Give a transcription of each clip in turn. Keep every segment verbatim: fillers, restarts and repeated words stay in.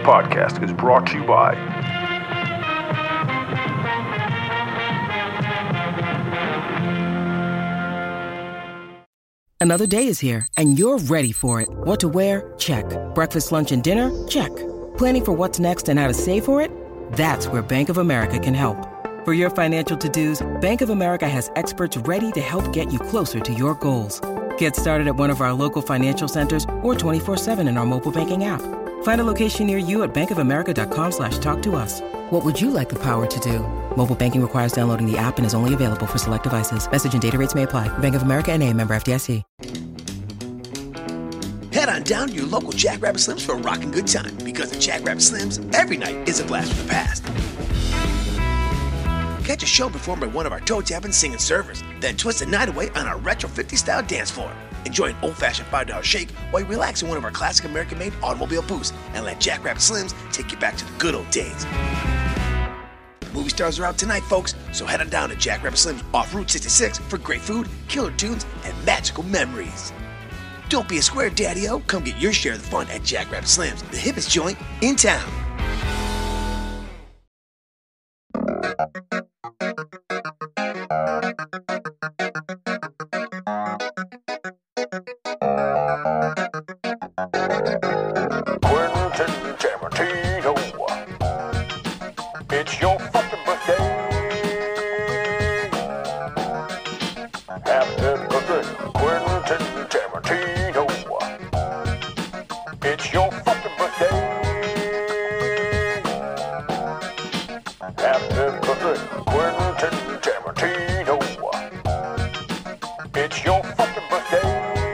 podcast is brought to you by Another day is here, and you're ready for it. What to wear? Check. Breakfast, lunch, and dinner? Check. Planning for what's next and how to save for it? That's where Bank of America can help. For your financial to-dos, Bank of America has experts ready to help get you closer to your goals. Get started at one of our local financial centers or twenty-four seven in our mobile banking app. Find a location near you at bankofamerica.com slash talk to us. What would you like the power to do? Mobile banking requires downloading the app and is only available for select devices. Message and data rates may apply. Bank of America N A, member F D I C. Head on down to your local Jackrabbit Slims for a rockin' good time, because at Jackrabbit Slims, every night is a blast from the past. Catch a show performed by one of our toe-tapping singing servers, then twist the night away on our retro fifties-style dance floor. Enjoy an old-fashioned five dollar shake while you relax in one of our classic American-made automobile booths, and let Jackrabbit Slims take you back to the good old days. Movie stars are out tonight, folks, so head on down to Jackrabbit Slims off Route sixty-six for great food, killer tunes, and magical memories. Don't be a square, daddy-o. Come get your share of the fun at Jackrabbit Slims, the hippest joint in town. Quentin Tarantino. It's your fucking birthday. Happy birthday, Quentin Tarantino. It's your fucking birthday. Happy birthday, Quentin Tarantino. It's your fucking birthday.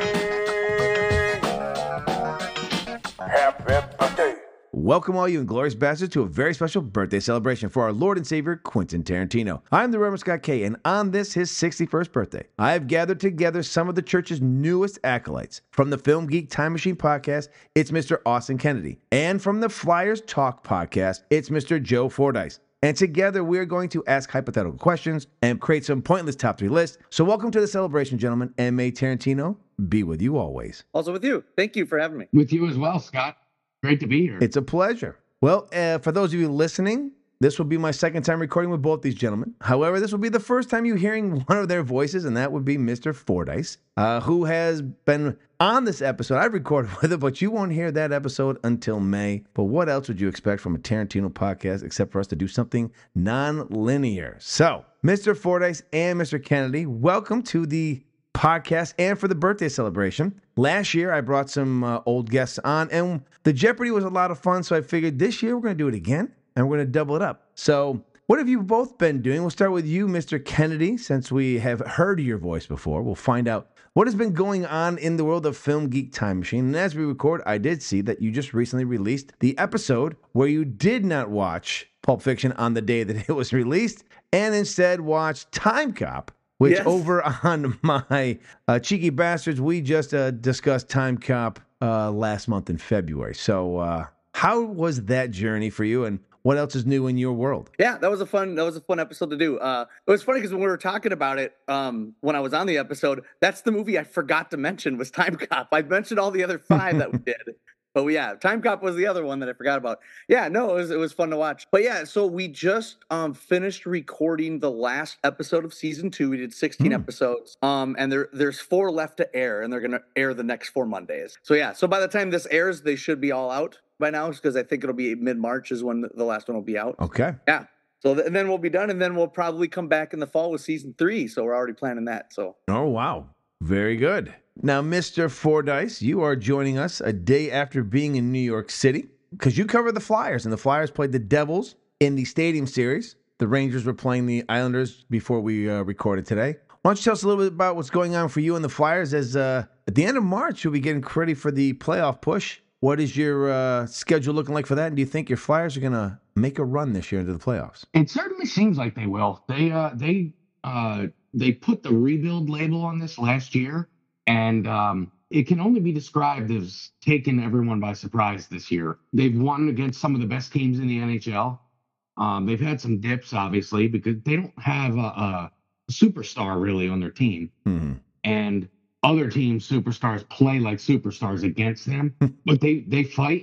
Happy birthday. Welcome all you inglorious bastards to a very special birthday celebration for our Lord and Savior, Quentin Tarantino. I'm the Reverend Scott K, and on this, his sixty-first birthday, I have gathered together some of the church's newest acolytes. From the Film Geek Time Machine podcast, it's Mister Austin Kennedy. And from the Flyers Talk podcast, it's Mister Joe Fordyce. And together, we are going to ask hypothetical questions and create some pointless top three lists. So welcome to the celebration, gentlemen, and may Tarantino be with you always. Also with you. Thank you for having me. With you as well, Scott. Great to be here. It's a pleasure. Well, uh, for those of you listening, this will be my second time recording with both these gentlemen. However, this will be the first time you hearing one of their voices, and that would be Mister Fordyce, uh, who has been on this episode. I've recorded with him, but you won't hear that episode until May. But what else would you expect from a Tarantino podcast except for us to do something non-linear? So, Mister Fordyce and Mister Kennedy, welcome to the podcast and for the birthday celebration. Last year, I brought some uh, old guests on, and the Jeopardy was a lot of fun, so I figured this year we're going to do it again, and we're going to double it up. So what have you both been doing? We'll start with you, Mister Kennedy, since we have heard your voice before. We'll find out what has been going on in the world of Film Geek Time Machine. And as we record, I did see that you just recently released the episode where you did not watch Pulp Fiction on the day that it was released, and instead watched Time Cop, which Yes. over on my uh, Cheeky Bastards, we just uh, discussed Time Cop uh, last month in February. So uh, how was that journey for you, and what else is new in your world? Yeah, that was a fun that was a fun episode to do. Uh, it was funny because when we were talking about it, um, when I was on the episode, that's the movie I forgot to mention was Time Cop. I mentioned all the other five that we did. But yeah, Time Cop was the other one that I forgot about. Yeah, no, it was it was fun to watch. But yeah, so we just um finished recording the last episode of season two. We did sixteen Mm. episodes. Um, and there there's four left to air, and they're gonna air the next four Mondays. So yeah, so by the time this airs, they should be all out by now, because I think it'll be mid March is when the- the last one will be out. Okay. Yeah. So th- and then we'll be done, and then we'll probably come back in the fall with season three. So we're already planning that. So Oh, wow. Very good. Now, Mister Fordyce, you are joining us a day after being in New York City, because you covered the Flyers, and the Flyers played the Devils in the Stadium Series. The Rangers were playing the Islanders before we uh, recorded today. Why don't you tell us a little bit about what's going on for you and the Flyers, as uh, at the end of March, you'll be getting ready for the playoff push. What is your uh, schedule looking like for that, and do you think your Flyers are going to make a run this year into the playoffs? It certainly seems like they will. They uh they uh they put the rebuild label on this last year, and um it can only be described as taking everyone by surprise this year. They've won against some of the best teams in the N H L. Um, they've had some dips, obviously, because they don't have a, a superstar really on their team. Mm-hmm. And other teams' superstars play like superstars against them, but they they fight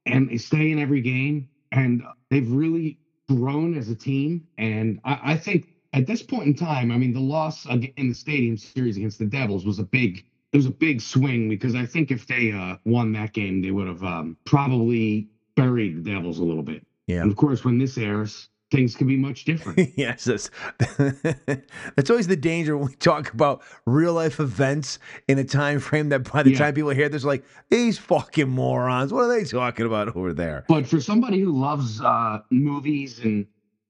and they stay in every game, and they've really grown as a team. And I, I think at this point in time, I mean, the loss ag- in the Stadium Series against the Devils was a big, it was a big swing, because I think if they uh, won that game, they would have um, probably buried the Devils a little bit. Yeah. And of course, when this airs, things can be much different. Yes, that's, that's always the danger when we talk about real life events in a time frame that by the Yeah. time people hear this, like, these fucking morons, what are they talking about over there? But for somebody who loves uh, movies and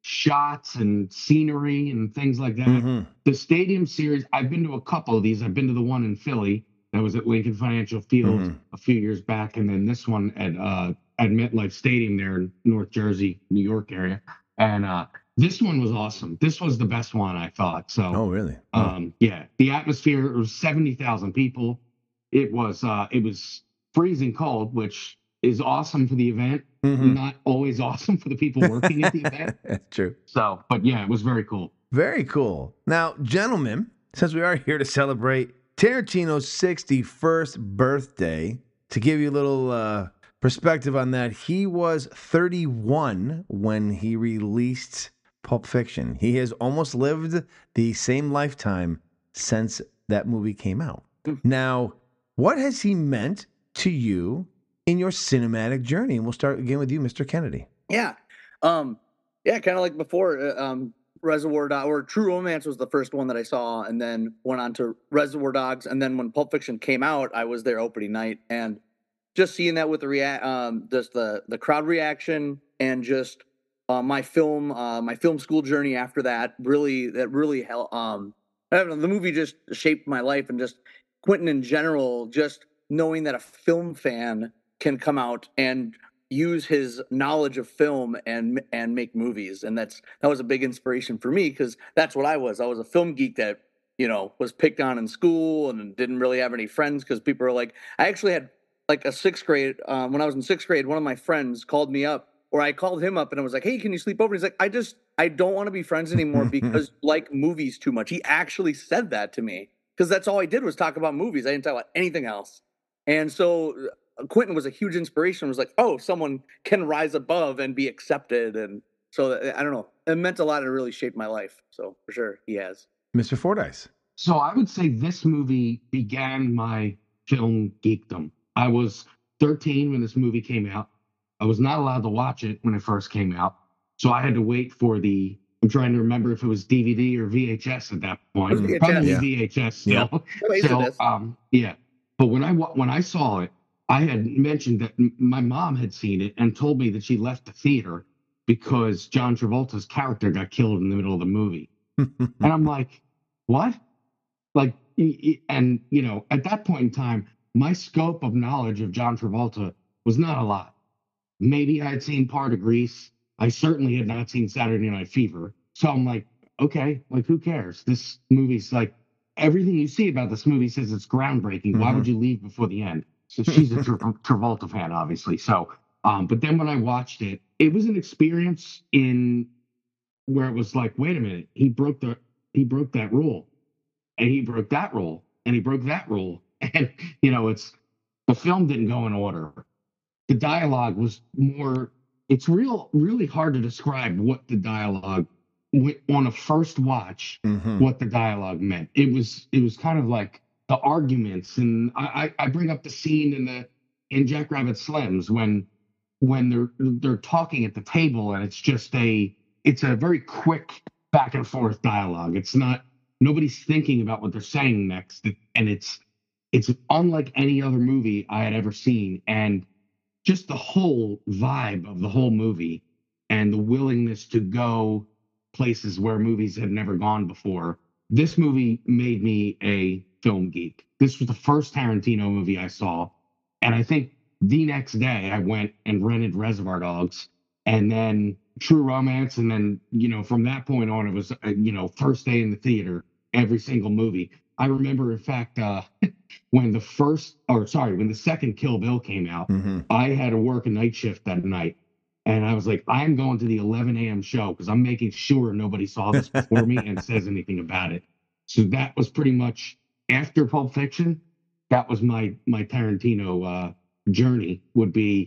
shots and scenery and things like that, Mhm. the Stadium Series, I've been to a couple of these. I've been to the one in Philly that was at Lincoln Financial Field Mhm. a few years back, and then this one at uh, at MetLife Stadium there in North Jersey, New York area. And uh, this one was awesome. This was the best one, I thought. So, Oh, really? Oh. um, yeah, the atmosphere, it was seventy thousand people. It was uh, it was freezing cold, which is awesome for the event. Mhm. Not always awesome for the people working at the event. That's true. So, but yeah, it was very cool. Very cool. Now, gentlemen, since we are here to celebrate Tarantino's sixty-first birthday, to give you a little uh, perspective on that, he was thirty-one when he released Pulp Fiction. He has almost lived the same lifetime since that movie came out. Now, what has he meant to you in your cinematic journey? And we'll start again with you, Mister Kennedy. Yeah. Um, yeah, kind of like before, uh, um, Reservoir Dogs, or True Romance was the first one that I saw, and then went on to Reservoir Dogs. And then when Pulp Fiction came out, I was there opening night, and just seeing that with the rea- um, just the the crowd reaction, and just uh, my film uh, my film school journey after that, really that really helped. Um, I don't know, the movie just shaped my life, and just Quentin in general, just knowing that a film fan can come out and use his knowledge of film and and make movies. And that's that was a big inspiration for me, because that's what I was. I was a film geek that, you know, was picked on in school and didn't really have any friends, because people were like, I actually had like a sixth grade, um, when I was in sixth grade, one of my friends called me up, or I called him up, and I was like, hey, can you sleep over? And he's like, I just, I don't want to be friends anymore because you like movies too much. He actually said that to me, because that's all I did was talk about movies. I didn't talk about anything else. And so uh, Quentin was a huge inspiration. It was like, oh, someone can rise above and be accepted. And so uh, I don't know. It meant a lot, and it really shaped my life. So for sure, he has. Mister Fordyce. So I would say this movie began my film geekdom. I was thirteen when this movie came out. I was not allowed to watch it when it first came out. So I had to wait for the, I'm trying to remember if it was D V D or V H S at that point. It was V H S. Probably Yeah. V H S still. Yeah. So, Laserdisc. um, yeah. But when I wa- when I saw it, I had mentioned that m- my mom had seen it and told me that she left the theater because John Travolta's character got killed in the middle of the movie. And I'm like, what? Like, y- y- and you know, at that point in time, my scope of knowledge of John Travolta was not a lot. Maybe I had seen part of Grease. I certainly had not seen Saturday Night Fever. So I'm like, okay, like who cares? This movie's like, everything you see about this movie says it's groundbreaking. Why would you leave before the end? So she's a Tra- Travolta fan, obviously. So, um, but then when I watched it, it was an experience in where it was like, wait a minute, he broke the he broke that rule, and he broke that rule, and he broke that rule, and you know, it's the film didn't go in order. The dialogue was more. It's real, really hard to describe what the dialogue wi- on a first watch. Mhm. What the dialogue meant. It was it was kind of like the arguments, and I, I I bring up the scene in the in Jackrabbit Slims when when they're they're talking at the table, and it's just a it's a very quick back and forth dialogue. It's not nobody's thinking about what they're saying next, and it's it's unlike any other movie I had ever seen, and just the whole vibe of the whole movie and the willingness to go places where movies had never gone before. This movie made me a film geek. This was the first Tarantino movie I saw. And I think the next day I went and rented Reservoir Dogs and then True Romance. And then, you know, from that point on, it was, uh, you know, first day in the theater, every single movie. I remember, in fact, uh, when the first, or sorry, when the second Kill Bill came out, Mhm. I had to work a night shift that night. And I was like, I'm going to the eleven a.m. show because I'm making sure nobody saw this before me and says anything about it. So that was pretty much after Pulp Fiction. That was my my Tarantino uh, journey. Would be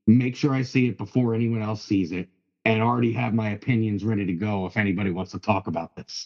make sure I see it before anyone else sees it, and already have my opinions ready to go if anybody wants to talk about this.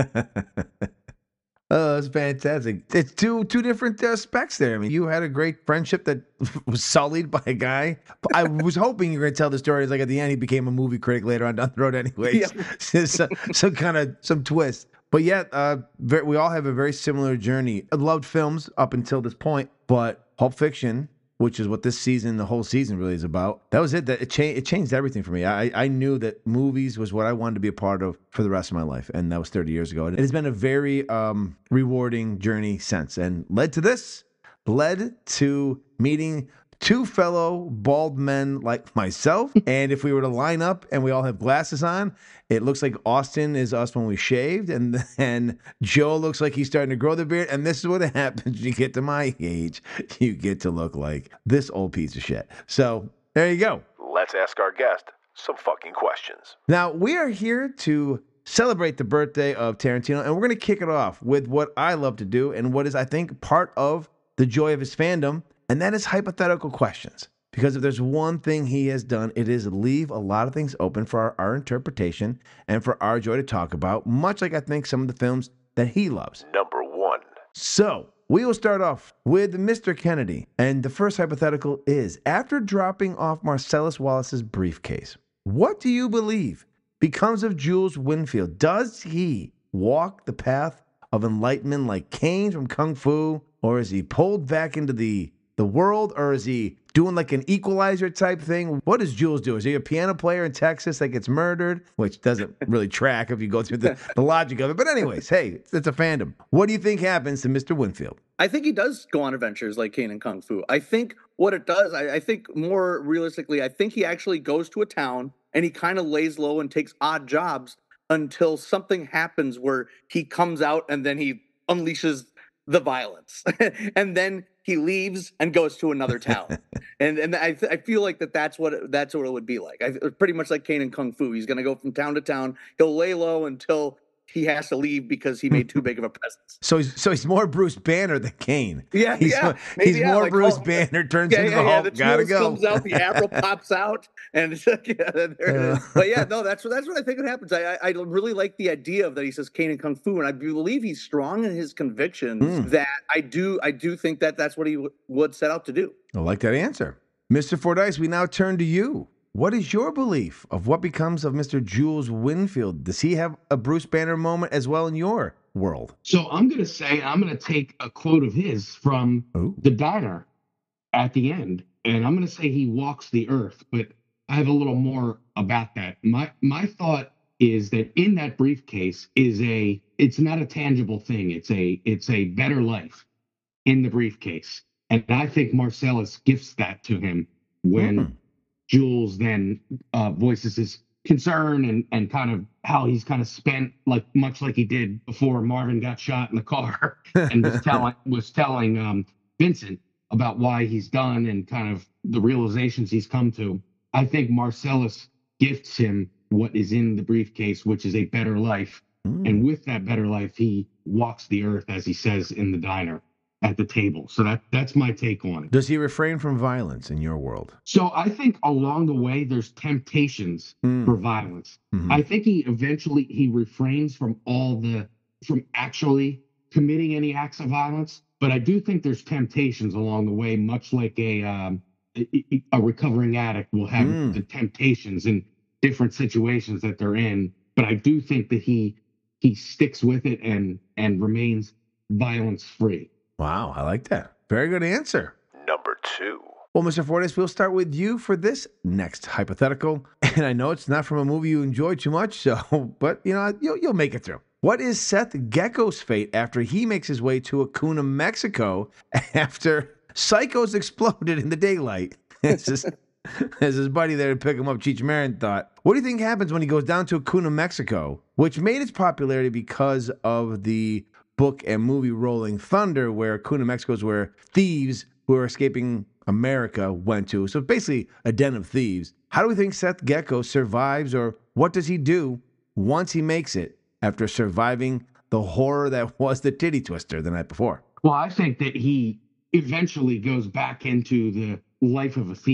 Oh, that's fantastic. It's two two different uh, specs there. I mean, you had a great friendship that was sullied by a guy. I was hoping you were going to tell the story. It's like at the end, he became a movie critic later on down the road anyways. Yeah. so, some kind of, some twist. But yet, uh, very, we all have a very similar journey. I loved films up until this point, but Pulp Fiction, which is what this season, the whole season really is about. That was it. That it changed. It changed everything for me. I, I knew that movies was what I wanted to be a part of for the rest of my life, and that was thirty years ago. And it has been a very um, rewarding journey since, and led to this, led to meeting two fellow bald men like myself. And if we were to line up and we all have glasses on, it looks like Austin is us when we shaved, and then Joe looks like he's starting to grow the beard. And this is what happens when you get to my age. You get to look like this old piece of shit. So there you go. Let's ask our guest some fucking questions. Now, we are here to celebrate the birthday of Tarantino, and we're going to kick it off with what I love to do and what is, I think, part of the joy of his fandom, and that is hypothetical questions. Because if there's one thing he has done, it is leave a lot of things open for our, our interpretation and for our joy to talk about, much like I think some of the films that he loves. Number one. So we will start off with Mister Kennedy. And the first hypothetical is, after dropping off Marcellus Wallace's briefcase, what do you believe becomes of Jules Winfield? Does he walk the path of enlightenment like Kane from Kung Fu? Or is he pulled back into the, the world? Or is he doing like an Equalizer type thing? What does Jules do? Is he a piano player in Texas that gets murdered? Which doesn't really track if you go through the, the logic of it. But anyways, hey, it's, it's a fandom. What do you think happens to Mister Winfield? I think he does go on adventures like Kane and Kung Fu. I think what it does, I, I think more realistically, I think he actually goes to a town and he kind of lays low and takes odd jobs until something happens where he comes out and then he unleashes the violence. And then he leaves and goes to another town. and and I, th- I feel like that that's what it, that's what it would be like. I, pretty much like Kane and Kung Fu. He's going to go from town to town. He'll lay low until he has to leave because he made too big of a presence. So he's so he's more Bruce Banner than Kane. Yeah, he's yeah. More, Maybe, he's yeah, more like, Bruce oh, Banner turns yeah, into yeah, the yeah. Hulk. The Gotta Jules go. comes out, the arrow pops out, and it's like, yeah, there it is. But yeah, no, that's what that's what I think it happens. I, I I really like the idea of that he says Kane and Kung Fu, and I believe he's strong in his convictions. Mm. That I do I do think that that's what he w- would set out to do. I like that answer. Mister Fordyce, we now turn to you. What is your belief of what becomes of Mister Jules Winfield? Does he have a Bruce Banner moment as well in your world? So I'm going to say, I'm going to take a quote of his from Ooh. the diner at the end, and I'm going to say he walks the earth, but I have a little more about that. My my thought is that in that briefcase is a, it's not a tangible thing. It's a, it's a better life in the briefcase. And I think Marcellus gifts that to him when Mm. Jules then uh, voices his concern and, and kind of how he's kind of spent, like much like he did before Marvin got shot in the car and was telling was telling um, Vincent about why he's done and kind of the realizations he's come to. I think Marcellus gifts him what is in the briefcase, which is a better life. Mm. And with that better life, he walks the earth, as he says in the diner at the table. So that that's my take on it. Does he refrain from violence in your world? So I think along the way, there's temptations Mm. for violence. Mhm. I think he eventually, he refrains from all the, from actually committing any acts of violence. But I do think there's temptations along the way, much like a, um, a, a recovering addict will have Mm. the temptations in different situations that they're in. But I do think that he, he sticks with it and, and remains violence free. Wow, I like that. Very good answer. Number two. Well, Mister Fordyce, we'll start with you for this next hypothetical. And I know it's not from a movie you enjoy too much, so, but you know, you'll, you'll make it through. What is Seth Gecko's fate after he makes his way to Acuna, Mexico, after psychos exploded in the daylight? As his, as his buddy there to pick him up, Cheech Marin, thought. What do you think happens when he goes down to Acuna, Mexico, which made its popularity because of the book and movie Rolling Thunder, where Acuna, Mexico is where thieves who are escaping America went to. So basically a den of thieves. How do we think Seth Gecko survives, or what does he do once he makes it after surviving the horror that was the titty twister the night before? Well, I think that he eventually goes back into the life of a thief.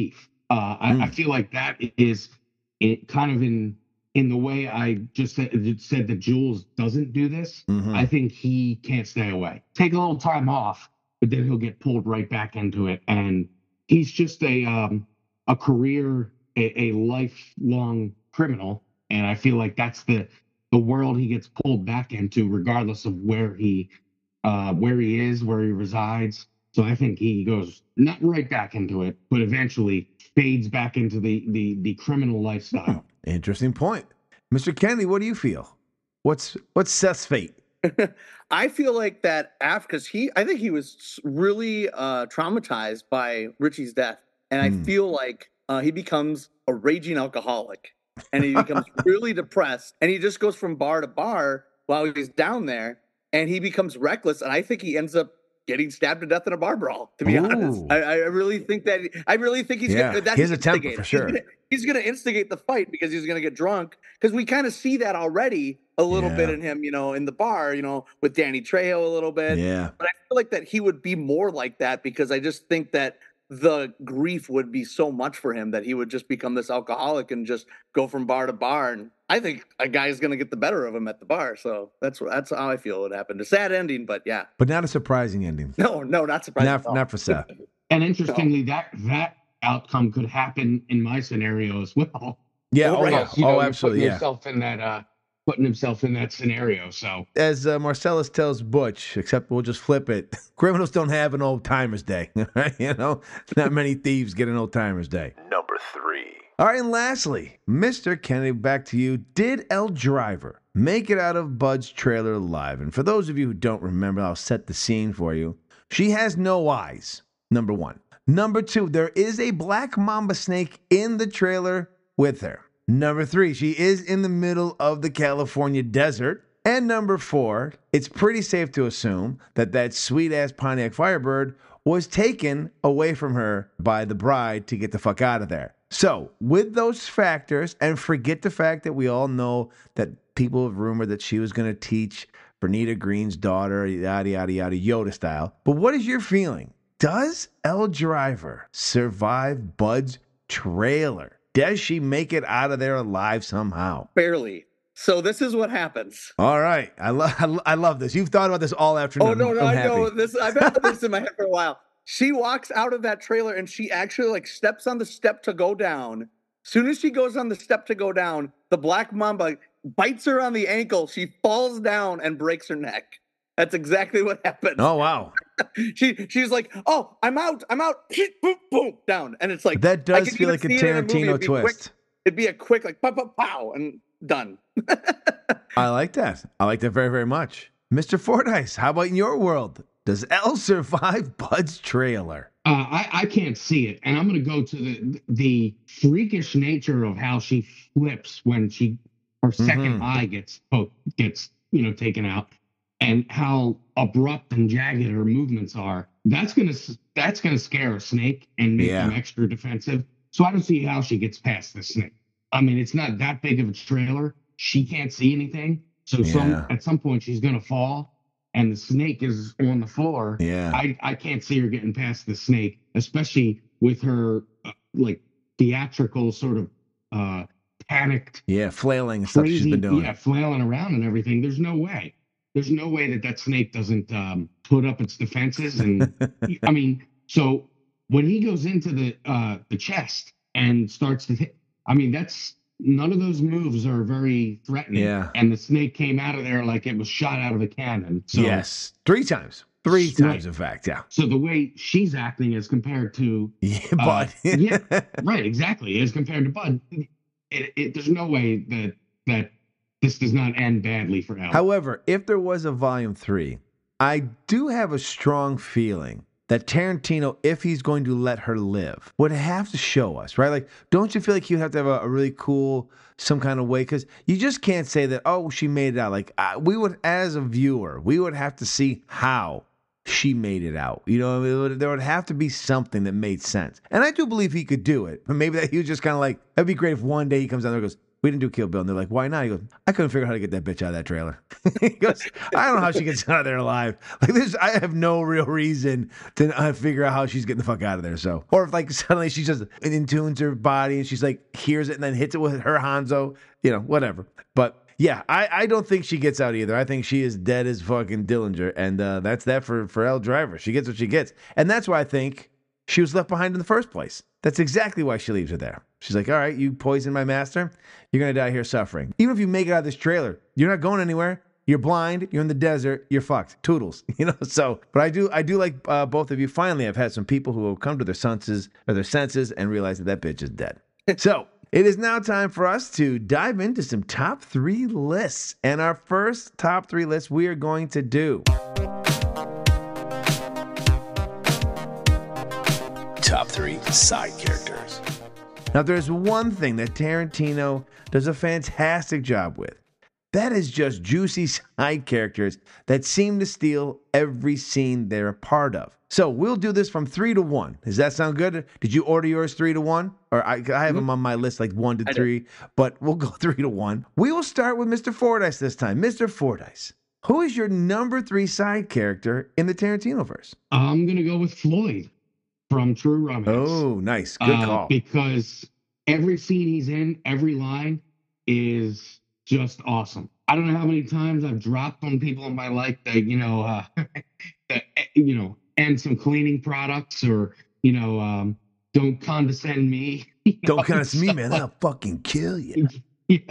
Uh, I, Mm. I feel like that is it kind of in in the way I just said, said that Jules doesn't do this. Mhm. I think he can't stay away. Take a little time off, but then he'll get pulled right back into it. And he's just a um, a career, a, a lifelong criminal. And I feel like that's the the world he gets pulled back into, regardless of where he uh, where he is, where he resides. So I think he goes not right back into it, but eventually fades back into the the the criminal lifestyle. Interesting point. Mister Kennedy, what do you feel? What's what's Seth's fate? I feel like that after, because he, I think he was really uh, traumatized by Richie's death, and I Hmm. feel like uh, he becomes a raging alcoholic, and he becomes really depressed, and he just goes from bar to bar while he's down there, and he becomes reckless, and I think he ends up getting stabbed to death in a bar brawl. To be Ooh. honest, I, I really think that I really think he's Yeah, gonna, that's he has a temper instigator. for sure. He's gonna, he's gonna instigate the fight because he's gonna get drunk, because we kind of see that already a little bit Yeah. in him, you know, in the bar, you know, with Danny Trejo a little bit. Yeah. But I feel like that he would be more like that, because I just think that the grief would be so much for him that he would just become this alcoholic and just go from bar to bar. And I think a guy's going to get the better of him at the bar. So that's that's how I feel it happened. A sad ending, but yeah. But not a surprising ending. No, no, not surprising. Not, at all. not for Seth. And interestingly, that that outcome could happen in my scenario as well. Yeah. Oh, Oh, right. yeah. Because, you know, Oh, you're absolutely. putting Yeah. yourself in that, uh, putting himself in that scenario. So As uh, Marcellus tells Butch, except we'll just flip it. Criminals don't have an old timers day. Right? You know, not many thieves get an old timers day. Number three. All right, and lastly, Mister Kennedy, back to you. Did Elle Driver make it out of Bud's trailer alive? And for those of you who don't remember, I'll set the scene for you. She has no eyes, number one. Number two, there is a black mamba snake in the trailer with her. Number three, she is in the middle of the California desert. And number four, it's pretty safe to assume that that sweet-ass Pontiac Firebird was taken away from her by the bride to get the fuck out of there. So, with those factors, and forget the fact that we all know that people have rumored that she was going to teach Bernita Green's daughter, yada, yada, yada, Yoda style. But what is your feeling? Does Elle Driver survive Bud's trailer? Does she make it out of there alive somehow? Barely. So this is what happens. All right. I, lo- I, lo- I love this. You've thought about this all afternoon. Oh no, no, I'm I happy. know this. I've had this in my head for a while. She walks out of that trailer and she actually like steps on the step to go down. Soon as she goes on the step to go down, the black mamba bites her on the ankle. She falls down and breaks her neck. That's exactly what happened. Oh, wow. She she's like, "Oh, I'm out. I'm out." Boom, boom, down. And it's like That I does could feel even like a see it in a movie. Tarantino It'd be quick- twist. It'd be a quick like pow, pow, pow, and done. I like that. I like that very, very much. Mister Fordyce, how about in your world? Does Elle survive Bud's trailer? Uh, I, I can't see it, and I'm going to go to the the freakish nature of how she flips when she her second Mhm. eye gets poked, gets you know taken out, and how abrupt and jagged her movements are. That's gonna that's gonna scare a snake and make Yeah. them extra defensive. So I don't see how she gets past the snake. I mean, it's not that big of a trailer. She can't see anything, so Yeah. some at some point she's gonna fall, and the snake is on the floor. Yeah. I, I can't see her getting past the snake, especially with her uh, like theatrical sort of uh, panicked, Yeah, flailing and stuff crazy, she's been doing. yeah, flailing around and everything. There's no way. There's no way that that snake doesn't um, put up its defenses. And I mean, so when he goes into the uh, the chest and starts to hit, I mean, that's none of those moves are very threatening. Yeah. And the snake came out of there like it was shot out of a cannon. So, Yes. Three times. Three Right. times, in fact. Yeah. So the way she's acting as compared to Yeah, Uh, Bud. yeah, right, exactly. As compared to Bud, it, it, there's no way that that this does not end badly for Elle. However, if there was a volume three, I do have a strong feeling that Tarantino, if he's going to let her live, would have to show us, right? Like, don't you feel like he'd have to have a, a really cool, some kind of way? Because you just can't say that, oh, she made it out. Like, uh, we would, as a viewer, we would have to see how she made it out. You know, it would, there would have to be something that made sense. And I do believe he could do it. But maybe that he was just kind of like, that'd be great if one day he comes down there and goes, We didn't do Kill Bill. And they're like, why not? He goes, I couldn't figure out how to get that bitch out of that trailer. He goes, I don't know how she gets out of there alive. Like this, I have no real reason to uh, figure out how she's getting the fuck out of there. So, or if like suddenly she just in tunes her body and she's like hears it and then hits it with her Hanzo, you know, whatever. But yeah, I, I don't think she gets out either. I think she is dead as fucking Dillinger, and uh, that's that for for Elle Driver. She gets what she gets, and that's why I think she was left behind in the first place. That's exactly why she leaves her there. She's like, all right, you poisoned my master. You're going to die here suffering. Even if you make it out of this trailer, you're not going anywhere. You're blind. You're in the desert. You're fucked. Toodles. You know, so, but I do, I do like uh, both of you. Finally, I've had some people who have come to their senses or their senses and realize that that bitch is dead. So it is now time for us to dive into some top three lists. And our first top three list we are going to do. Top three side characters. Now, there's one thing that Tarantino does a fantastic job with. That is just juicy side characters that seem to steal every scene they're a part of. So we'll do this from three to one. Does that sound good? Did you order yours three to one? Or I, I have them on my list like one to I three, did. but we'll go three to one. We will start with Mister Fordyce this time. Mister Fordyce, who is your number three side character in the Tarantino verse? I'm gonna go with Floyd from True Romance. Oh, nice. Good Uh, call. Because every scene he's in, every line is just awesome. I don't know how many times I've dropped on people in my life that, you know, uh, that, you know, and some cleaning products or, you know, um, don't condescend me. you know, Don't kind of me, stuff man. like- I'll fucking kill you. Yeah.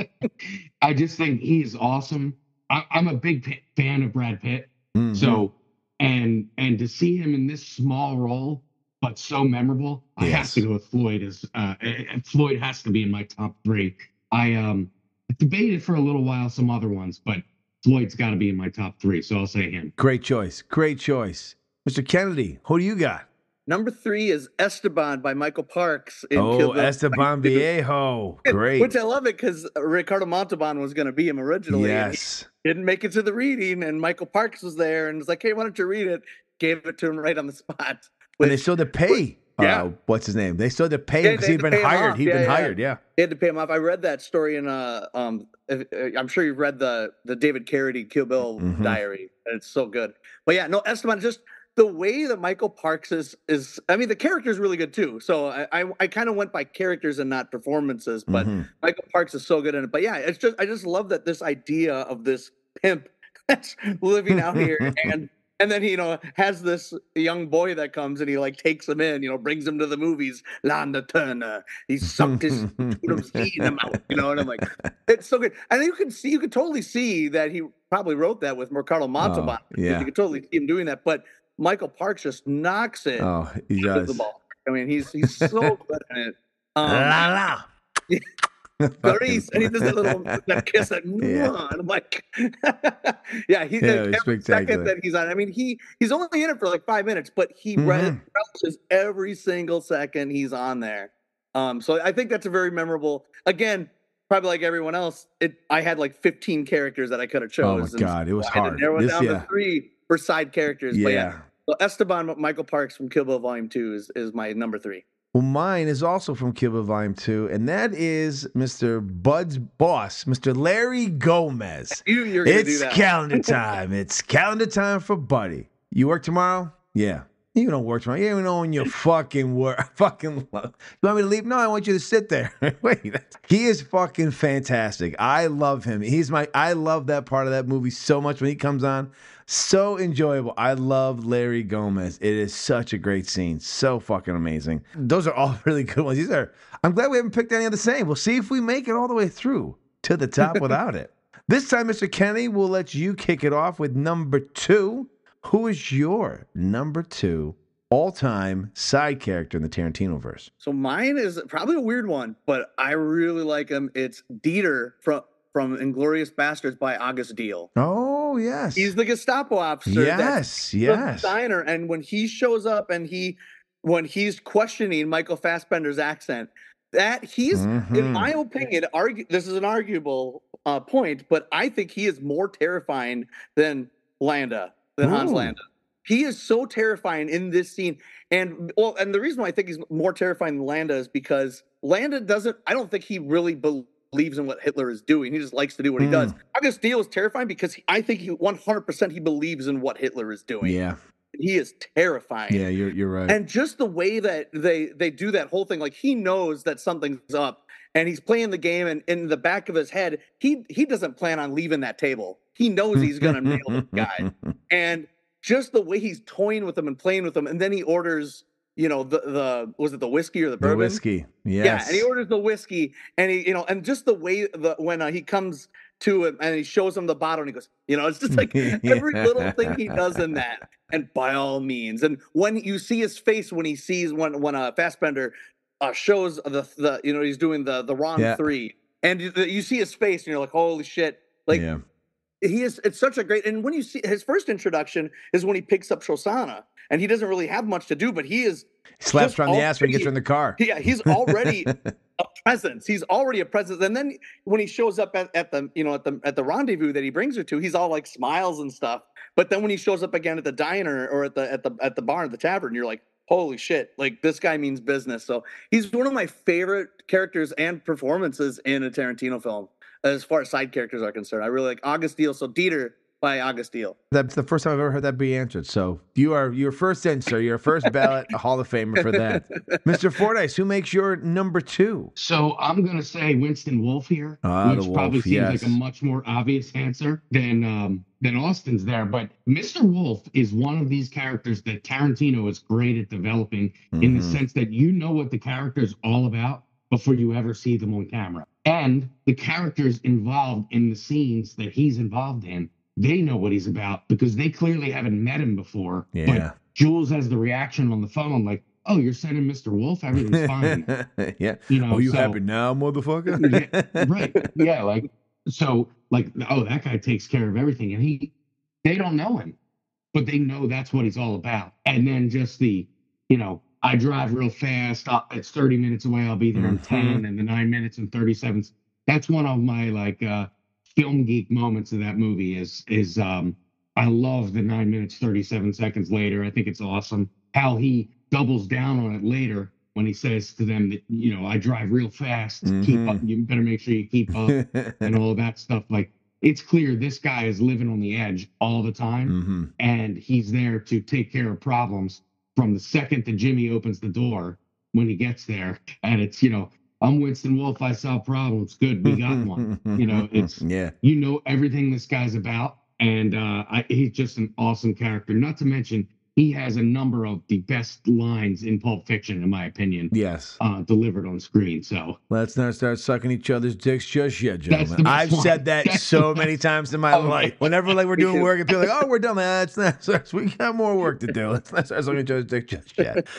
I just think he's awesome. I, I'm a big p- fan of Brad Pitt. Mhm. So, and and to see him in this small role, but so memorable, I have Yes. to go with Floyd. As uh, and Floyd has to be in my top three. I um debated for a little while some other ones, but Floyd's got to be in my top three. So I'll say him. Great choice. Great choice. Mister Kennedy, who do you got? Number three is Esteban by Michael Parks. In Kill Oh, Bill. Esteban Viejo. Great. Which I love it because Ricardo Montalban was going to be him originally. and Yes. he didn't make it to the reading, and Michael Parks was there and was like, hey, why don't you read it? Gave it to him right on the spot. And Which, they still had to pay. Yeah. Uh, what's his name? They still had to pay Yeah, him because they he'd had to been pay him hired. off. He'd Yeah, been yeah. hired. Yeah. they had to pay him off. I read that story in uh um if, uh, I'm sure you've read the the David Carradine Kill Bill Mhm. diary, and it's so good. But yeah, no, Esteban, just the way that Michael Parks is is I mean the character is really good too. So I I, I kind of went by characters and not performances, but Mhm. Michael Parks is so good in it. But yeah, it's just I just love that this idea of this pimp that's living out here and and then he, you know, has this young boy that comes and he like takes him in, you know, brings him to the movies. Lana Turner, he sucked his his feet in him out, you know, and I'm like, it's so good. And you can see, you can totally see that he probably wrote that with Ricardo Montalban. Oh, yeah. You can totally see him doing that. But Michael Parks just knocks it Oh, he out of the does. ball. I mean, he's he's so good at it. Um, La la. Clarice, and he does that little that kiss that Yeah. and I'm like, yeah, he Yeah, did it was every spectacular. second that he's on. I mean, he he's only in it for like five minutes, but he re- Mhm. relishes every single second he's on there. Um, so I think that's a very memorable. Again, probably like everyone else, it I had like fifteen characters that I could have Oh my chose. and God, it was I had to hard. narrow it This- down yeah. to three for side characters. But yeah, Yeah. so Esteban Michael Parks from Kill Bill Volume Two is is my number three. Well, mine is also from Kill Bill Volume two, and that is Mister Bud's boss, Mister Larry Gomez. You you're gonna do It's that. calendar time. It's calendar time for Buddy. You work tomorrow? Yeah. You don't work tomorrow. You don't know when you fucking work. Fucking. You want me to leave? No, I want you to sit there. Wait. He is fucking fantastic. I love him. He's my. I love that part of that movie so much when he comes on. So enjoyable. I love Larry Gomez. It is such a great scene. So fucking amazing. Those are all really good ones. These are. I'm glad we haven't picked any of the same. We'll see if we make it all the way through to the top without it. This time, Mister Kenny, we'll let you kick it off with number two. Who is your number two all-time side character in the Tarantino verse? So mine is probably a weird one, but I really like him. It's Dieter from from Inglorious Bastards by August Deal. Oh, yes. He's the Gestapo officer. yes, that's yes. the diner, and when he shows up and he when he's questioning Michael Fassbender's accent, that he's in Mhm. my opinion, argue this is an arguable uh, point, but I think he is more terrifying than Landa, than Hans Ooh. Landa. He is so terrifying in this scene. And well, and the reason why I think he's more terrifying than Landa is because Landa doesn't, I don't think he really believes believes in what Hitler is doing. He just likes to do what he does. August Diehl is terrifying because he, I think he one hundred percent he believes in what Hitler is doing. Yeah. He is terrifying. Yeah, you're you're right. And just the way that they they do that whole thing, like he knows that something's up and he's playing the game, and in the back of his head, he he doesn't plan on leaving that table. He knows he's gonna nail the guy. And just the way he's toying with him and playing with him, and then he orders, you know, the the was it the whiskey or the bourbon? The whiskey. Yes. Yeah, and he orders the whiskey, and he, you know, and just the way the when uh, he comes to him and he shows him the bottle and he goes, you know, it's just like every little thing he does in that. And by all means, and when you see his face when he sees when when a uh, Fassbender uh, shows the the you know he's doing the the Ron yeah. three, and you, you see his face and you're like, holy shit, like. Yeah. He is, it's such a great, and when you see his first introduction is when he picks up Shosanna, and he doesn't really have much to do, but he is he slaps her on the already, ass when he gets her in the car. Yeah, he's already a presence. He's already a presence. And then when he shows up at, at the, you know, at the at the rendezvous that he brings her to, he's all like smiles and stuff. But then when he shows up again at the diner or at the at the at the bar, the tavern, you're like, holy shit, like this guy means business. So he's one of my favorite characters and performances in a Tarantino film. As far as side characters are concerned, I really like August Diehl. So Dieter by August Diehl. That's the first time I've ever heard that be answered. So you are your first in, sir. Your first ballot Hall of Famer for that. Mister Fordyce, who makes your number two? So I'm going to say Winston Wolfe here, Ah, which the probably Wolf, seems yes. like a much more obvious answer than um, than Austin's there. But Mister Wolfe is one of these characters that Tarantino is great at developing mm-hmm. in the sense that you know what the character is all about before you ever see them on camera. And the characters involved in the scenes that he's involved in, they know what he's about because they clearly haven't met him before. Yeah. But Jules has the reaction on the phone like, oh, you're sending Mister Wolfe? Everything's fine. yeah. You know, oh, you so, happy now, motherfucker? yeah, right. Yeah. Like, so, like, oh, that guy takes care of everything. And he, they don't know him, but they know that's what he's all about. And then just the, you know, I drive real fast. I'll, it's thirty minutes away. I'll be there in mm-hmm. ten, and the nine minutes and thirty-seven. That's one of my like uh, film geek moments of that movie. Is is um, I love the nine minutes thirty-seven seconds later. I think it's awesome how he doubles down on it later when he says to them that you know I drive real fast. Mm-hmm. Keep up. You better make sure you keep up and all of that stuff. Like it's clear this guy is living on the edge all the time, mm-hmm. and he's there to take care of problems. From the second that Jimmy opens the door when he gets there, and it's, you know, I'm Winston Wolfe, I saw problems. Good, we got one. You know, it's, yeah. you know everything this guy's about, and uh, I, he's just an awesome character. Not to mention, he has a number of the best lines in Pulp Fiction, in my opinion. Yes. Uh, delivered on screen. So let's not start sucking each other's dicks just yet, That's gentlemen. the I've best said one. that That's so the many best. times in my Oh, life. Whenever like we're doing work and people are like, oh, we're done. That's not so we got more work to do. Let's not start sucking each other's dicks just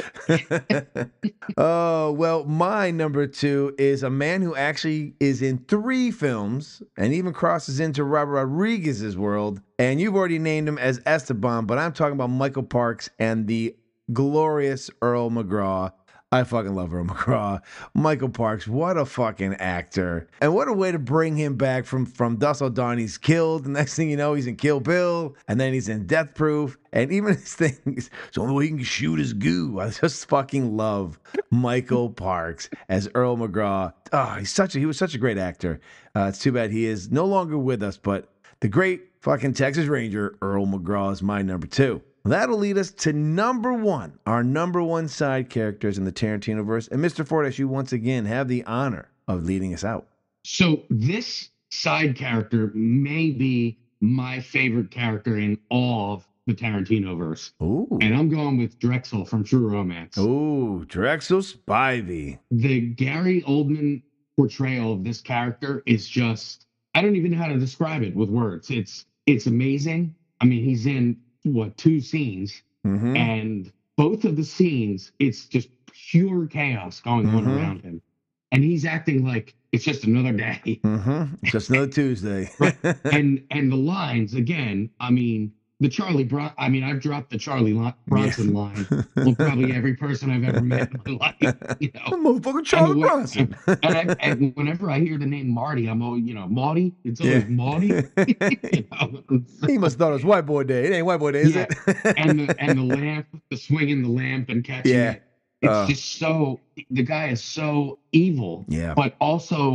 yet. Oh, well, my number two is a man who actually is in three films and even crosses into Robert Rodriguez's world. And you've already named him as Esteban, but I'm talking about Michael Parks and the glorious Earl McGraw. I fucking love Earl McGraw. Michael Parks, what a fucking actor. And what a way to bring him back from, from Dusk Till Dawn. He's killed. The next thing you know, he's in Kill Bill. And then he's in Death Proof. And even his thing is the only way he can shoot is goo. I just fucking love Michael Parks as Earl McGraw. Oh, he's such a, he was such a great actor. Uh, it's too bad he is no longer with us, but the great fucking Texas Ranger, Earl McGraw, is my number two. That'll lead us to number one, our number one side characters in the Tarantino-verse. And Mister Fordyce, you once again have the honor of leading us out. So this side character may be my favorite character in all of the Tarantino-verse. Ooh. And I'm going with Drexel from True Romance. Ooh, Drexel Spivey. The Gary Oldman portrayal of this character is just, I don't even know how to describe it with words. It's it's amazing. I mean, he's in, what, two scenes. Mm-hmm. And both of the scenes, it's just pure chaos going mm-hmm. on around him. And he's acting like it's just another day. Mm-hmm. Just another Tuesday. and and the lines, again, I mean, the Charlie Bron- I mean, I've dropped the Charlie Lo- Bronson yeah. line on probably every person I've ever met in my life. You know, motherfucker Charlie and, Bronson. and, and, I, and whenever I hear the name Marty, I'm always, you know, Marty. It's always Yeah. Marty. You know? He must have thought it was White Boy Day. It ain't White Boy Day, is Yeah. it? and the and the lamp, the swinging the lamp and catching Yeah. it. It's Uh. just so, the guy is so evil, Yeah. but also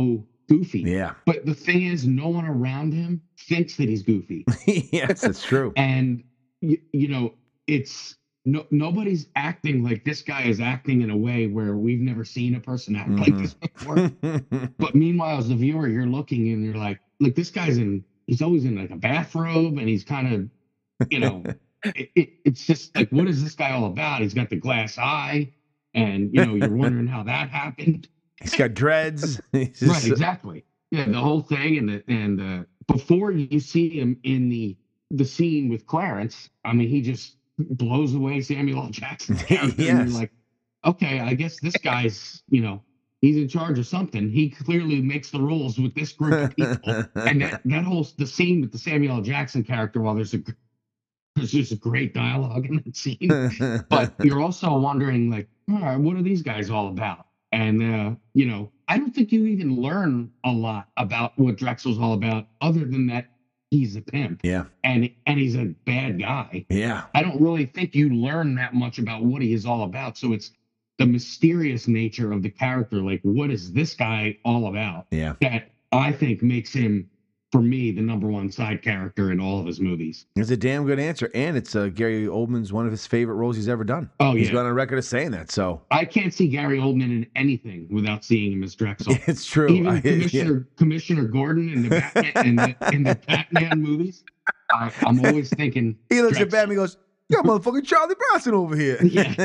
goofy. Yeah. But the thing is, no one around him thinks that he's goofy. Yes, that's true. And you, you know, it's no nobody's acting like this guy is acting in a way where we've never seen a person act Mhm. like this before. But meanwhile, as the viewer, you're looking and you're like, like this guy's in, he's always in like a bathrobe and he's kind of, you know, it, it, it's just like, what is this guy all about? He's got the glass eye, and you know, you're wondering how that happened. He's got dreads. He's Right, just- exactly. Yeah, the whole thing, and the, and uh, before you see him in the the scene with Clarence, I mean, he just blows away Samuel L. Jackson's character, and Yes. you're like, okay, I guess this guy's, you know, he's in charge of something. He clearly makes the rules with this group of people, and that that whole the scene with the Samuel L. Jackson character, while there's a there's just a great dialogue in that scene, but you're also wondering, like, all right, what are these guys all about? And, uh, you know, I don't think you even learn a lot about what Drexel's all about other than that he's a pimp yeah. and and he's a bad guy. Yeah. I don't really think you learn that much about what he is all about. So it's the mysterious nature of the character. Like, what is this guy all about? Yeah. That I think makes him, for me, the number one side character in all of his movies. It's a damn good answer. And it's uh, Gary Oldman's one of his favorite roles he's ever done. Oh, He's yeah. gone on record of saying that. So I can't see Gary Oldman in anything without seeing him as Drexel. it's true. Even I- Commissioner yeah. Commissioner Gordon in the Batman in the, in the Batman movies. I, I'm always thinking He looks at Drexel. Batman and goes, yo, motherfucking Charlie Bronson over here. Yeah.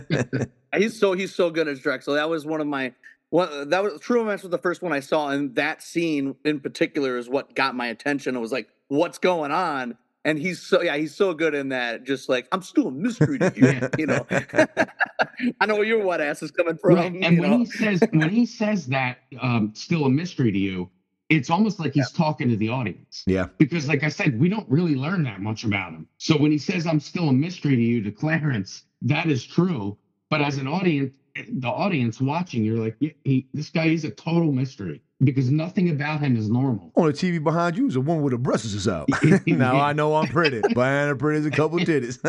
He's so he's so good as Drexel. That was one of my one. That was True Romance was the first one I saw, and that scene in particular is what got my attention. It was like, what's going on? And he's so yeah, he's so good in that. Just like, I'm still a mystery to you, Yeah. you know. I know where your what ass is coming from. Right. And you when know? he says when he says that, um, still a mystery to you, it's almost like he's talking to the audience. Yeah. Because, like I said, we don't really learn that much about him. So when he says, I'm still a mystery to you, to Clarence, that is true. But as an audience, the audience watching, you're like, yeah, he, this guy is a total mystery because nothing about him is normal. On the T V behind you is a woman with her breasts out. Yeah. Now I know I'm pretty. Behind her pretty is a couple titties.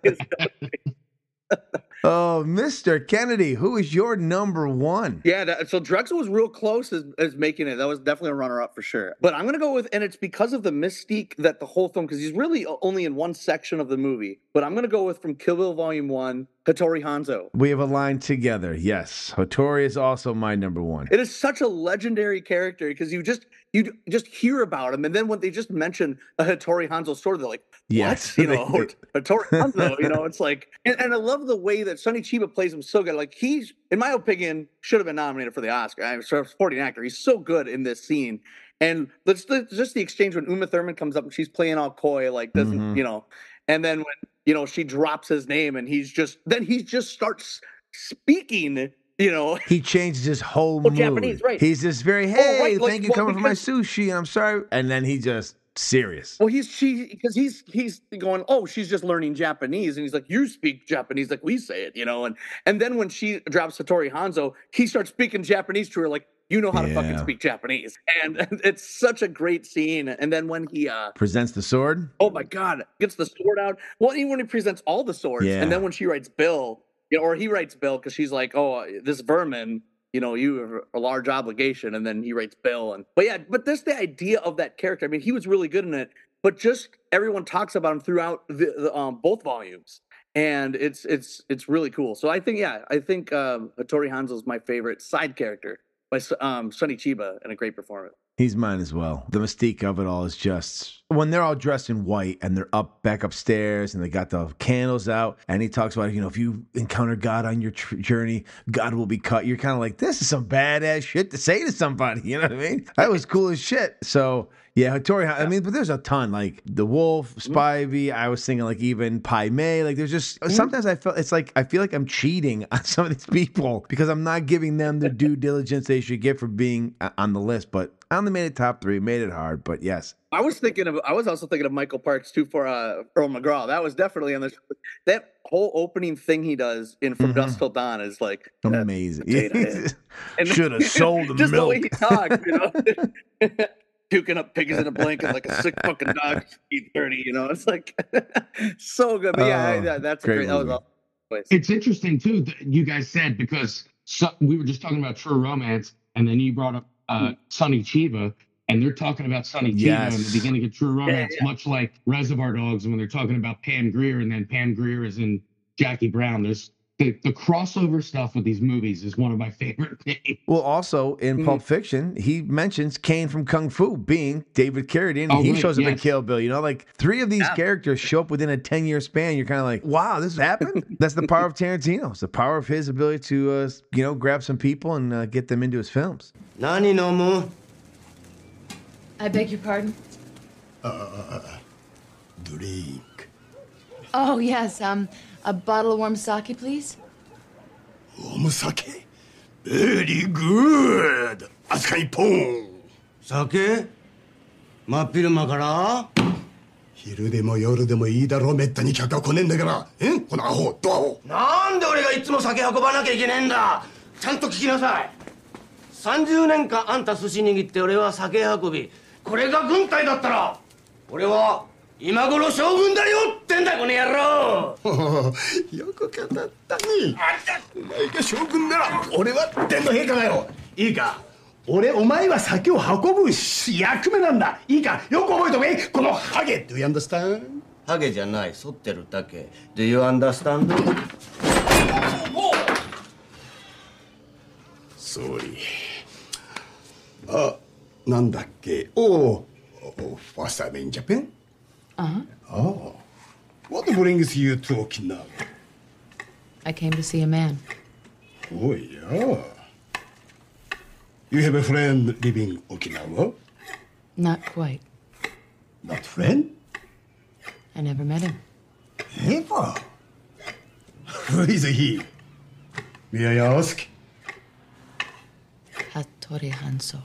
Oh, Mister Kennedy, who is your number one? Yeah, that, so Drexel was real close as, as making it. That was definitely a runner-up for sure. But I'm gonna go with, and it's because of the mystique that the whole film, because he's really only in one section of the movie. But I'm gonna go with from Kill Bill Volume One, Hattori Hanzo. We have aligned together. Yes, Hattori is also my number one. It is such a legendary character because you just you just hear about him, and then when they just mention a Hattori Hanzo story, they're like, "What?" Yes. You know, Hattori Hanzo. You know, it's like, and, and I love the way that Sonny Chiba plays him so good. Like he's, in my opinion, should have been nominated for the Oscar. I'm a supporting actor. He's so good in this scene. And let's just the exchange when Uma Thurman comes up and she's playing all coy, like doesn't Mhm. you know, and then when you know she drops his name and he's just then he just starts speaking. You know, He changes his whole Oh, mood. Japanese, right. He's just very, hey, Oh, right, like, thank you well, coming for my because- sushi. I'm sorry. And then he just serious. well, he's she because he's he's going, oh, she's just learning Japanese, and he's like, you speak Japanese like we say it, you know, and and then when she drops Hattori Hanzo, he starts speaking Japanese to her like, you know how to fucking Yeah. speak Japanese, and, and it's such a great scene. And then when he, uh, Presents the sword. oh my god, gets the sword out. Well, even when he presents all the swords, Yeah. and then when she writes Bill, you know, or he writes Bill because she's like, oh, this vermin. You know, you have a large obligation, and then he writes Bill, and but yeah, but that's the idea of that character. I mean, he was really good in it, but just everyone talks about him throughout the, the um, both volumes, and it's it's it's really cool. So I think, yeah, I think um, Hattori Hanzo is my favorite side character by um, Sonny Chiba, and a great performance. He's mine as well. The mystique of it all is just when they're all dressed in white and they're up back upstairs and they got the candles out and he talks about, you know, if you encounter God on your tr- journey, God will be cut. You're kind of like, this is some badass shit to say to somebody. You know what I mean? That was cool as shit. So yeah, Hattori, I mean, but there's a ton like The Wolf, Spivey. I was thinking like even Pai Mei. Like there's just sometimes I felt it's like I feel like I'm cheating on some of these people because I'm not giving them the due diligence they should get for being uh, on the list. But I only made it top three, made it hard, but yes. I was thinking of, I was also thinking of Michael Parks too for uh, Earl McGraw. That was definitely on the that whole opening thing he does in From Mhm. Dusk Till Dawn is like uh, Amazing. potato head. And Should have sold the just milk. the way he talks, you know, puking up pigs in a blanket like a sick fucking dog. Eat thirty, you know. It's like so good. But yeah, Oh, yeah that's a great great. That was movie. awesome. It's interesting too that you guys said because so, we were just talking about True Romance, and then you brought up uh, Sonny Chiba, and they're talking about Sonny Yes. Chiba in the beginning of True Romance, yeah. much like Reservoir Dogs when they're talking about Pam Grier, and then Pam Grier is in Jackie Brown. There's the, the crossover stuff with these movies is one of my favorite things. Well, also in Pulp Fiction, he mentions Kane from Kung Fu being David Carradine, and Oh, he right, shows up in yes. Kill Bill. You know, like three of these Yeah. characters show up within a ten-year span. You're kind of like, wow, this happened? That's the power of Tarantino. It's the power of his ability to, uh, you know, grab some people and uh, get them into his films. Nani no mu? I beg your pardon? Drink. Oh, yes, um, a bottle of warm sake, please? Omusake. Very good. Asuka ippon. Sake? 真っ昼間から昼でも夜でもいいだろう。めったに客が来ねえんだから。えこのアホ、ドアホ。なんで俺がいつも酒運ばなきゃいけねえんだ。ちゃんと聞きなさい。さんじゅうねんかんあんた寿司握って俺は酒運び。これが軍隊だったら俺は今頃将軍だよってんだこの野郎。よく語ったね。お前が将軍なら俺は天皇陛下だよ。いいか、俺お前は酒を運ぶ役目なんだ。いいか、よく覚えとけこのハゲ。 Do you understand? ハゲじゃない、剃ってるだけ。 Do you understand? Sorry. あ、なんだっけ。おお、ファーストタイムインジャパン。 Uh-huh. Oh. What brings you to Okinawa? I came to see a man. Oh, yeah. You have a friend living Okinawa? Not quite. Not friend? I never met him. Never. Who is he? May I ask? Hattori Hanzo.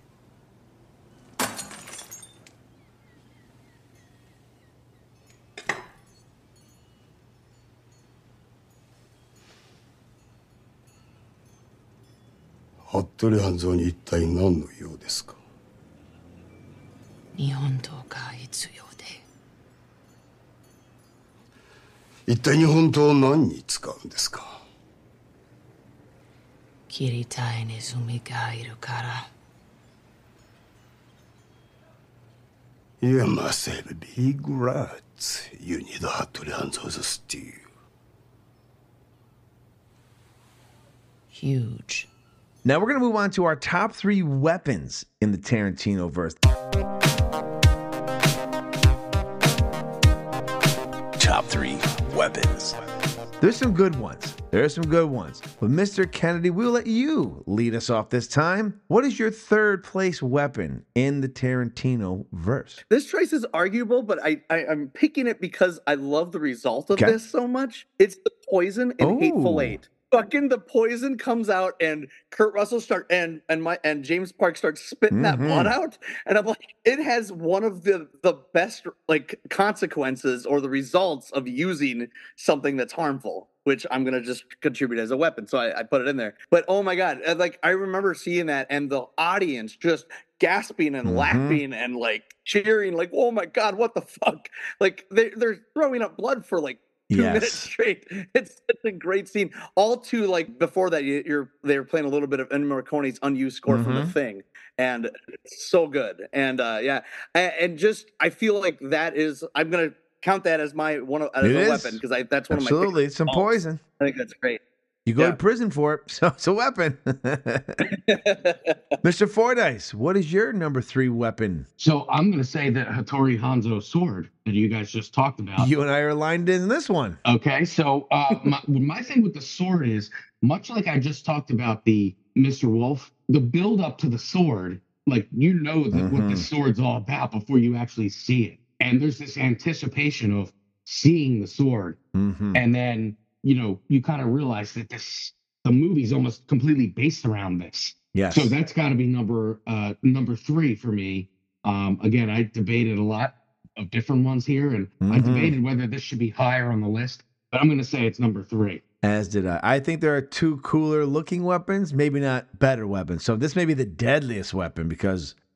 Hattori Hanzo に一体何の用ですか。 日本刀が必要で。 一体日本刀を何に使うんですか。 切りたいネズミがいるから。 You must have big rats. You need Hattori Hanzo's steel. Huge. Now we're going to move on to our top three weapons in the Tarantino verse. Top three weapons. There's some good ones. There's some good ones. But Mister Kennedy, we'll let you lead us off this time. What is your third place weapon in the Tarantino verse? This choice is arguable, but I, I I'm picking it because I love the result of Okay. this so much. It's the poison in Oh. Hateful Eight. Fucking the poison comes out and Kurt Russell start and and my and James Park starts spitting that Mhm. blood out, and I'm like, it has one of the the best like consequences or the results of using something that's harmful, which I'm gonna just contribute as a weapon. So I, I put it in there. But oh my god, uh, like I remember seeing that and the audience just gasping and Mhm. laughing and like cheering, like, oh my god, what the fuck? Like they they're throwing up blood for like two Yes. minutes straight. It's such a great scene. All to like before that, you- you're they were playing a little bit of Ennio Morricone's unused score from The Mhm. Thing, and it's so good. And uh, yeah, and, and just I feel like that is I'm gonna count that as my one of, as It a is. weapon because I that's one Absolutely. of my It's some songs. poison. I think that's great. You go Yeah. to prison for it, so it's a weapon. Mister Fordyce, what is your number three weapon? So I'm going to say that Hattori Hanzo sword that you guys just talked about. You and I are aligned in this one. Okay, so uh, my, my thing with the sword is much like I just talked about the Mister Wolf, the build up to the sword, like you know that what Mhm. the sword's all about before you actually see it. And there's this anticipation of seeing the sword. Mm-hmm. And then, you know, you kind of realize that this the movie's almost completely based around this. Yes. So that's got to be number uh number three for me. Um again, I debated a lot of different ones here, and I Mhm. debated whether this should be higher on the list, but I'm going to say it's number three. As did I. I think there are two cooler looking weapons, maybe not better weapons. So this may be the deadliest weapon because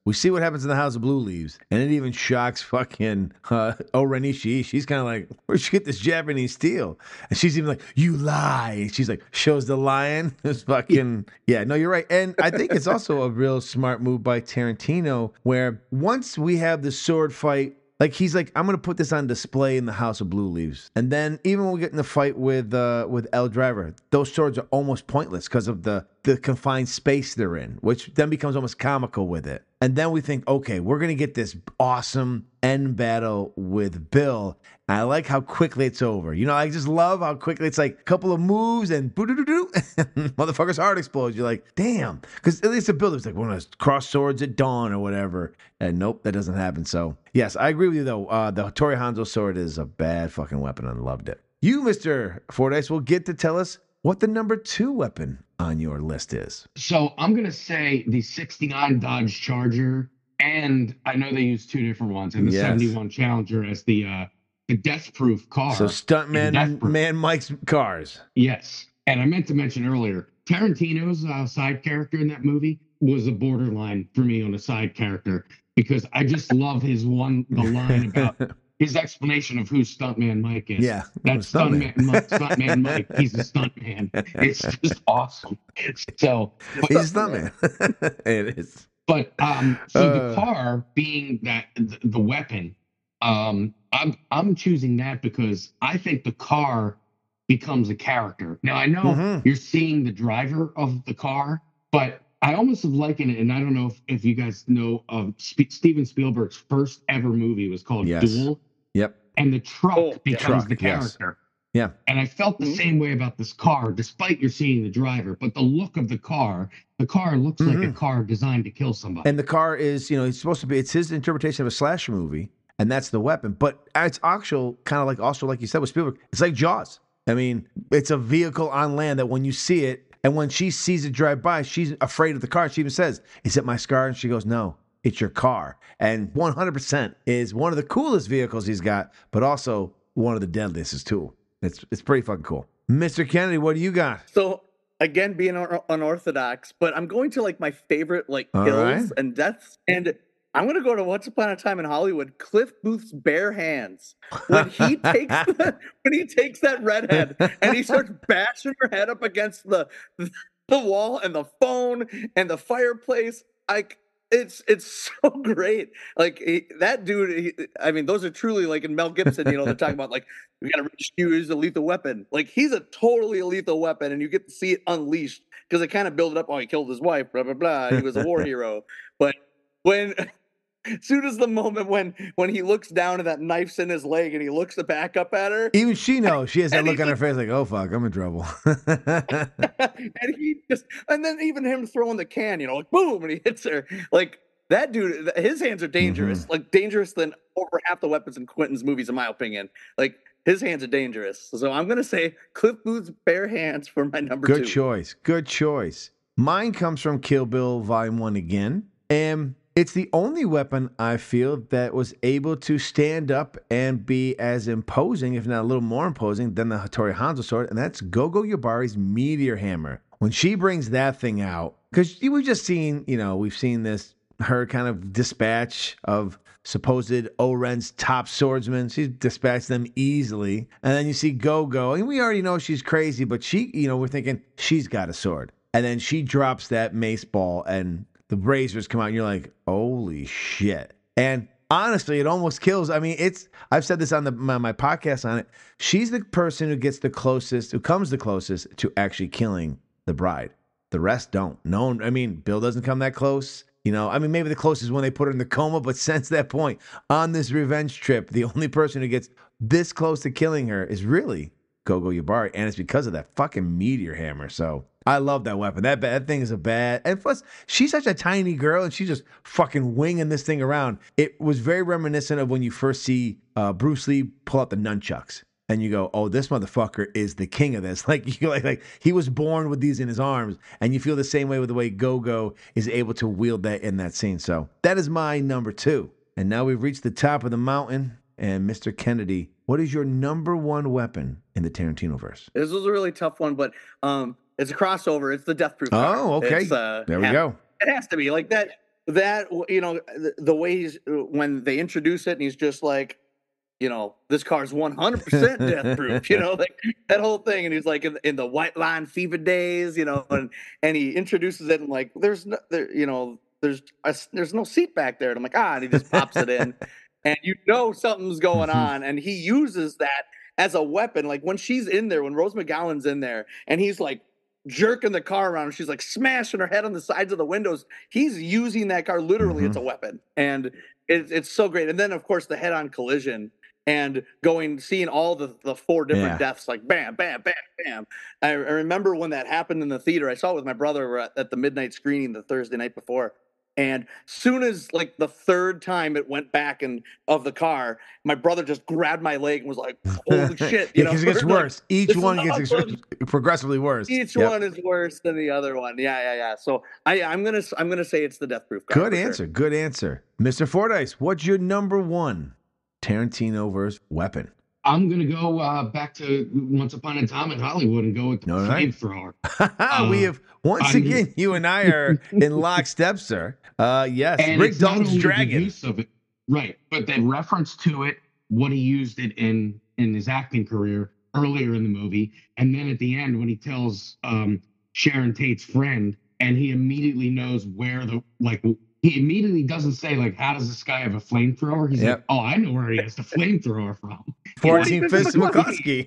we see what happens in the House of Blue Leaves, and it even shocks fucking uh, O-Ren Ishii. She's kind of like, where'd you get this Japanese steel? And she's even like, you lie. And she's like, shows the lion. It's fucking, yeah, no, you're right. And I think it's also a real smart move by Tarantino, where once we have the sword fight, like he's like, I'm gonna put this on display in the House of Blue Leaves, and then even when we get in the fight with uh, with El Driver, those swords are almost pointless because of the the confined space they're in, which then becomes almost comical with it. And then we think, okay, we're gonna get this awesome end battle with Bill. And I like how quickly it's over. You know, I just love how quickly it's like a couple of moves and boo-doo-doo-doo, motherfucker's heart explodes. You're like, damn, because at least the Bill is like, we're gonna cross swords at dawn or whatever. And nope, that doesn't happen. So yes, I agree with you though. Uh, the Hattori Hanzo sword is a bad fucking weapon. I loved it. You, Mister Fordyce, will get to tell us what the number two weapon on your list is. So I'm going to say the sixty-nine Dodge Charger, and I know they use two different ones, and the Yes. seventy-one Challenger as the uh, the death-proof car. So Stuntman Death-proof. Man Mike's cars. Yes. And I meant to mention earlier, Tarantino's uh, side character in that movie was a borderline for me on a side character, because I just love his one, the line about his explanation of who Stuntman Mike is. Yeah, That's Stuntman. Stuntman Mike, Stuntman Mike. He's a stuntman. It's just awesome. So, but, He's a stuntman. It is. but um, so Uh. the car being that the, the weapon, um, I'm I'm choosing that because I think the car becomes a character. Now I know Mhm. you're seeing the driver of the car, but I almost have likened it, and I don't know if, if you guys know of Sp- Steven Spielberg's first ever movie was called Yes. Duel, Yep. and the truck Oh, yeah. becomes Truck, the yes. character. Yeah. And I felt the Mhm. same way about this car, despite you're seeing the driver, but the look of the car, the car looks like a Mhm. car designed to kill somebody. And the car is, you know, it's supposed to be, it's his interpretation of a slasher movie, and that's the weapon. But it's actual, kind of like, also like you said with Spielberg, it's like Jaws. I mean, it's a vehicle on land that when you see it, and when she sees it drive by, she's afraid of the car. She even says, is it my scar? And she goes, no, it's your car. And one hundred percent is one of the coolest vehicles he's got, but also one of the deadliest too. It's it's pretty fucking cool. Mister Kennedy, what do you got? So again, being un- unorthodox, but I'm going to like my favorite like All kills right. and deaths, and I'm gonna go to Once Upon a Time in Hollywood. Cliff Booth's bare hands when he takes the, when he takes that redhead and he starts bashing her head up against the the wall and the phone and the fireplace. Like it's it's so great. Like he, that dude. He, I mean, those are truly like in Mel Gibson. You know, they're talking about like we gotta use a lethal weapon. Like he's a totally a lethal weapon, and you get to see it unleashed because they kind of build it up. Oh, he killed his wife. Blah blah blah. He was a war hero. But when as soon as the moment when when he looks down and that knife's in his leg and he looks back up at her, Even she knows. She has that And look he on her just- face like, oh, fuck, I'm in trouble. and he just and then even him throwing the can, you know, like boom, and he hits her. Like that dude, th- his hands are dangerous, like dangerous than over half the weapons in Quentin's movies, in my opinion. Like his hands are dangerous. So I'm gonna say Cliff Booth's bare hands for my number Good two. choice. Good choice. Mine comes from Kill Bill Volume one again. And it's the only weapon I feel that was able to stand up and be as imposing, if not a little more imposing, than the Hattori Hanzo sword, and that's Gogo Yubari's Meteor Hammer. When she brings that thing out, because we've just seen, you know, we've seen this, her kind of dispatch of supposed O-Ren's top swordsmen. She's dispatched them easily. And then you see Gogo, and we already know she's crazy, but she, you know, we're thinking she's got a sword. And then she drops that mace ball, and the razors come out, and you're like, holy shit. And honestly, it almost kills. I mean, it's, I've said this on the my, my podcast on it. She's the person who gets the closest, who comes the closest to actually killing the bride. The rest don't. No one, I mean, Bill doesn't come that close. You know, I mean, maybe the closest when they put her in the coma, but since that point, on this revenge trip, the only person who gets this close to killing her is really Gogo Yubari, and it's because of that fucking meteor hammer. So I love that weapon. That that thing is a bad, and plus she's such a tiny girl, and she's just fucking winging this thing around. It was very reminiscent of when you first see uh, Bruce Lee pull out the nunchucks, and you go, "Oh, this motherfucker is the king of this." Like you like like he was born with these in his arms, and you feel the same way with the way Gogo is able to wield that in that scene. So that is my number two. And now we've reached the top of the mountain, and Mister Kennedy, what is your number one weapon in the Tarantino verse? This was a really tough one, but um, it's a crossover. It's the Death Proof. car. Oh, okay. It's, uh, There we ha- go. It has to be like that. that, you know, the, the way he's, when they introduce it and he's just like, you know, this car's one hundred percent death proof, you know, like that whole thing. And he's like in, in the white line fever days, you know, and, and he introduces it and like, there's no, there, you know, there's, a, there's no seat back there. And I'm like, ah, and he just pops it in and you know, something's going on. And he uses that as a weapon. Like when she's in there, when Rose McGowan's in there and he's like jerking the car around and she's like smashing her head on the sides of the windows, he's using that car literally. Mm-hmm. It's a weapon. And it, it's so great. And then of course the head-on collision and going, seeing all the, the four different yeah. deaths, like bam, bam, bam, bam. I, I remember when that happened in the theater. I saw it with my brother at, at the midnight screening the Thursday night before. And soon as like the third time it went back and of the car, my brother just grabbed my leg and was like, "Holy shit!" You yeah, know, it gets worse. Like, Each one gets awesome. ex- progressively worse. Each yep. one is worse than the other one. Yeah, yeah, yeah. So I, I'm gonna, I'm gonna say it's the Death Proof car. Good answer. Sure. Good answer, Mister Fordyce. What's your number one Tarantino verse weapon? I'm going to go uh, back to Once Upon a Time in Hollywood and go with the flamethrower. Right. we have, once I'm, again, you and I are in lockstep, sir. Uh, yes, and Rick Dalton's Dragon. Use of it, right, but the reference to it, what he used it in in his acting career earlier in the movie, and then at the end when he tells um, Sharon Tate's friend, and he immediately knows where the, like, he immediately doesn't say, like, how does this guy have a flamethrower? He's yep. like, oh, I know where he has the flamethrower from. fourteen Fist McCluskey.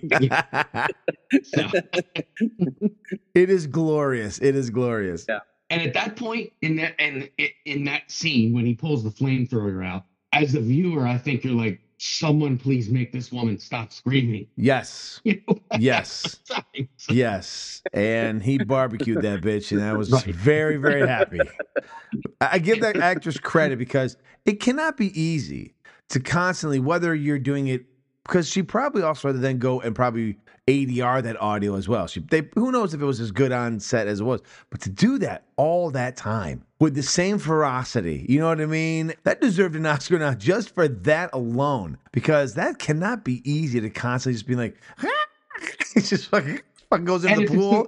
It is glorious. It is glorious. Yeah. And at that point, in that and in that scene, when he pulls the flamethrower out, as a viewer, I think you're like, someone please make this woman stop screaming. Yes. You know? Yes. Yes. And he barbecued that bitch, and I was right. very, very happy. I give that actress credit because it cannot be easy to constantly, whether you're doing it, because she probably also had to then go and probably A D R that audio as well. She, they, who knows if it was as good on set as it was, but to do that all that time with the same ferocity, you know what I mean? That deserved an Oscar now just for that alone, because that cannot be easy to constantly just be like, it's just fucking, fucking goes in and the pool.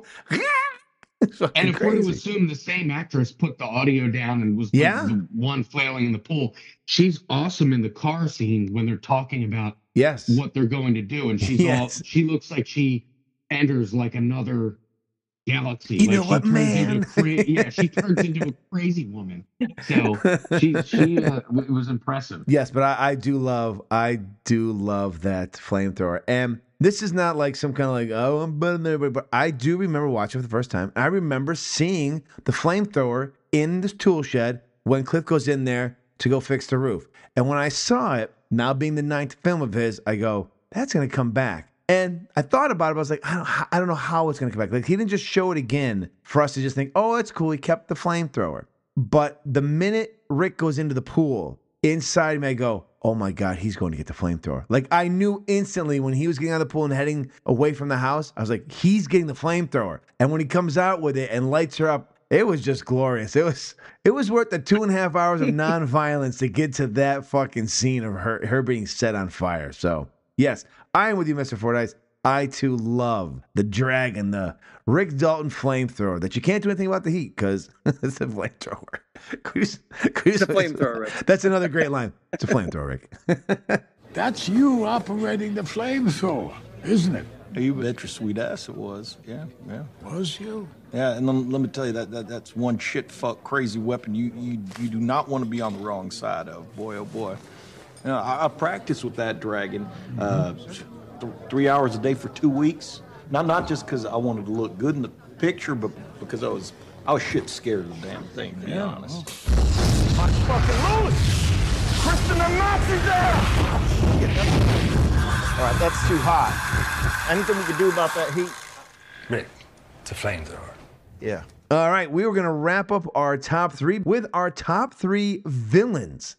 And if we're to assume the same actress put the audio down and was yeah. the one flailing in the pool, she's awesome in the car scene when they're talking about yes. what they're going to do. And she's yes. all, she looks like she enters like another galaxy. You like know she what, man? Cra- yeah, she turns into a crazy woman. So she, she uh, it was impressive. Yes, but I, I do love, I do love that flamethrower. And this is not like some kind of like, oh, I'm better than everybody, but I do remember watching it for the first time. I remember seeing the flamethrower in this tool shed when Cliff goes in there to go fix the roof. And when I saw it, now being the ninth film of his, I go, that's going to come back. And I thought about it, but I was like, I don't, I don't know how it's going to come back. Like, he didn't just show it again for us to just think, oh, that's cool. He kept the flamethrower. But the minute Rick goes into the pool, inside me, I go, oh my God, he's going to get the flamethrower. Like, I knew instantly when he was getting out of the pool and heading away from the house, I was like, he's getting the flamethrower. And when he comes out with it and lights her up, it was just glorious. It was it was worth the two and a half hours of nonviolence to get to that fucking scene of her, her being set on fire. So, yes, I am with you, Mister Fordyce. I, too, love the dragon, the Rick Dalton flamethrower that you can't do anything about the heat because it's a flamethrower. It's a flamethrower, Rick. That's another great line. It's a flamethrower, Rick. That's you operating the flamethrower, isn't it? You bet your sweet ass it was. Yeah, yeah. Was you? Yeah, and let, let me tell you, that, that that's one shit fuck crazy weapon you, you, you do not want to be on the wrong side of. Boy, oh boy. You know, I, I practiced with that dragon uh, th- three hours a day for two weeks. Not not just because I wanted to look good in the picture, but because I was I was shit scared of the damn thing, to be yeah. honest. My fucking Louis! Kristen and Nazi there! All right, that's too hot. Anything we can do about that heat? Rick, it's a flamethrower. Yeah. All right, we were going to wrap up our top three with our top three villains.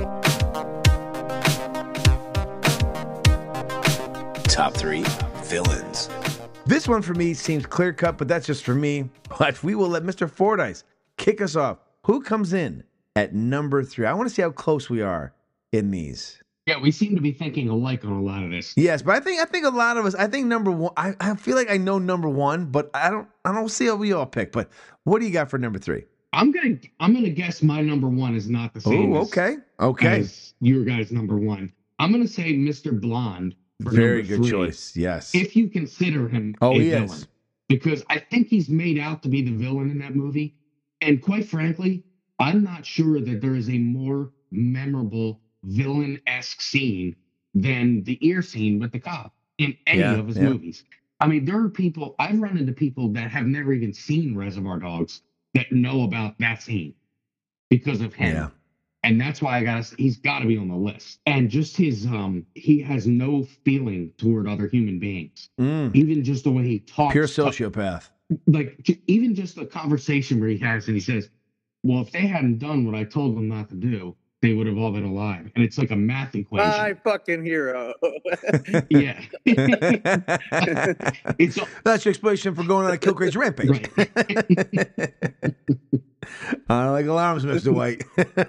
Top three villains. This one for me seems clear-cut, but that's just for me. But we will let Mister Fordyce kick us off. Who comes in at number three? I want to see how close we are in these. Yeah, we seem to be thinking alike on a lot of this. Yes, but I think I think a lot of us. I think number one. I, I feel like I know number one, but I don't. I don't see how we all pick. But what do you got for number three? I'm gonna I'm gonna guess my number one is not the same. Oh, as, okay, okay. As your guys' number one. I'm gonna say Mister Blonde. For Very number good three, choice. Yes. if you consider him oh, a he villain, is. because I think he's made out to be the villain in that movie, and quite frankly, I'm not sure that there is a more memorable villain-esque scene than the ear scene with the cop in any Yeah, of his yeah. movies. I mean, there are people, I've run into people that have never even seen Reservoir Dogs that know about that scene because of him. Yeah. And that's why I gotta, he's gotta be on the list. And just his, um, he has no feeling toward other human beings. Mm. Even just the way he talks. Pure sociopath. Like, j- even just the conversation where he has and he says, well, if they hadn't done what I told them not to do, they would have all been alive. And it's like a math equation. My fucking hero. Yeah. It's a- That's your explanation for going on a kill crazy rampage. I don't like alarms, Mister White.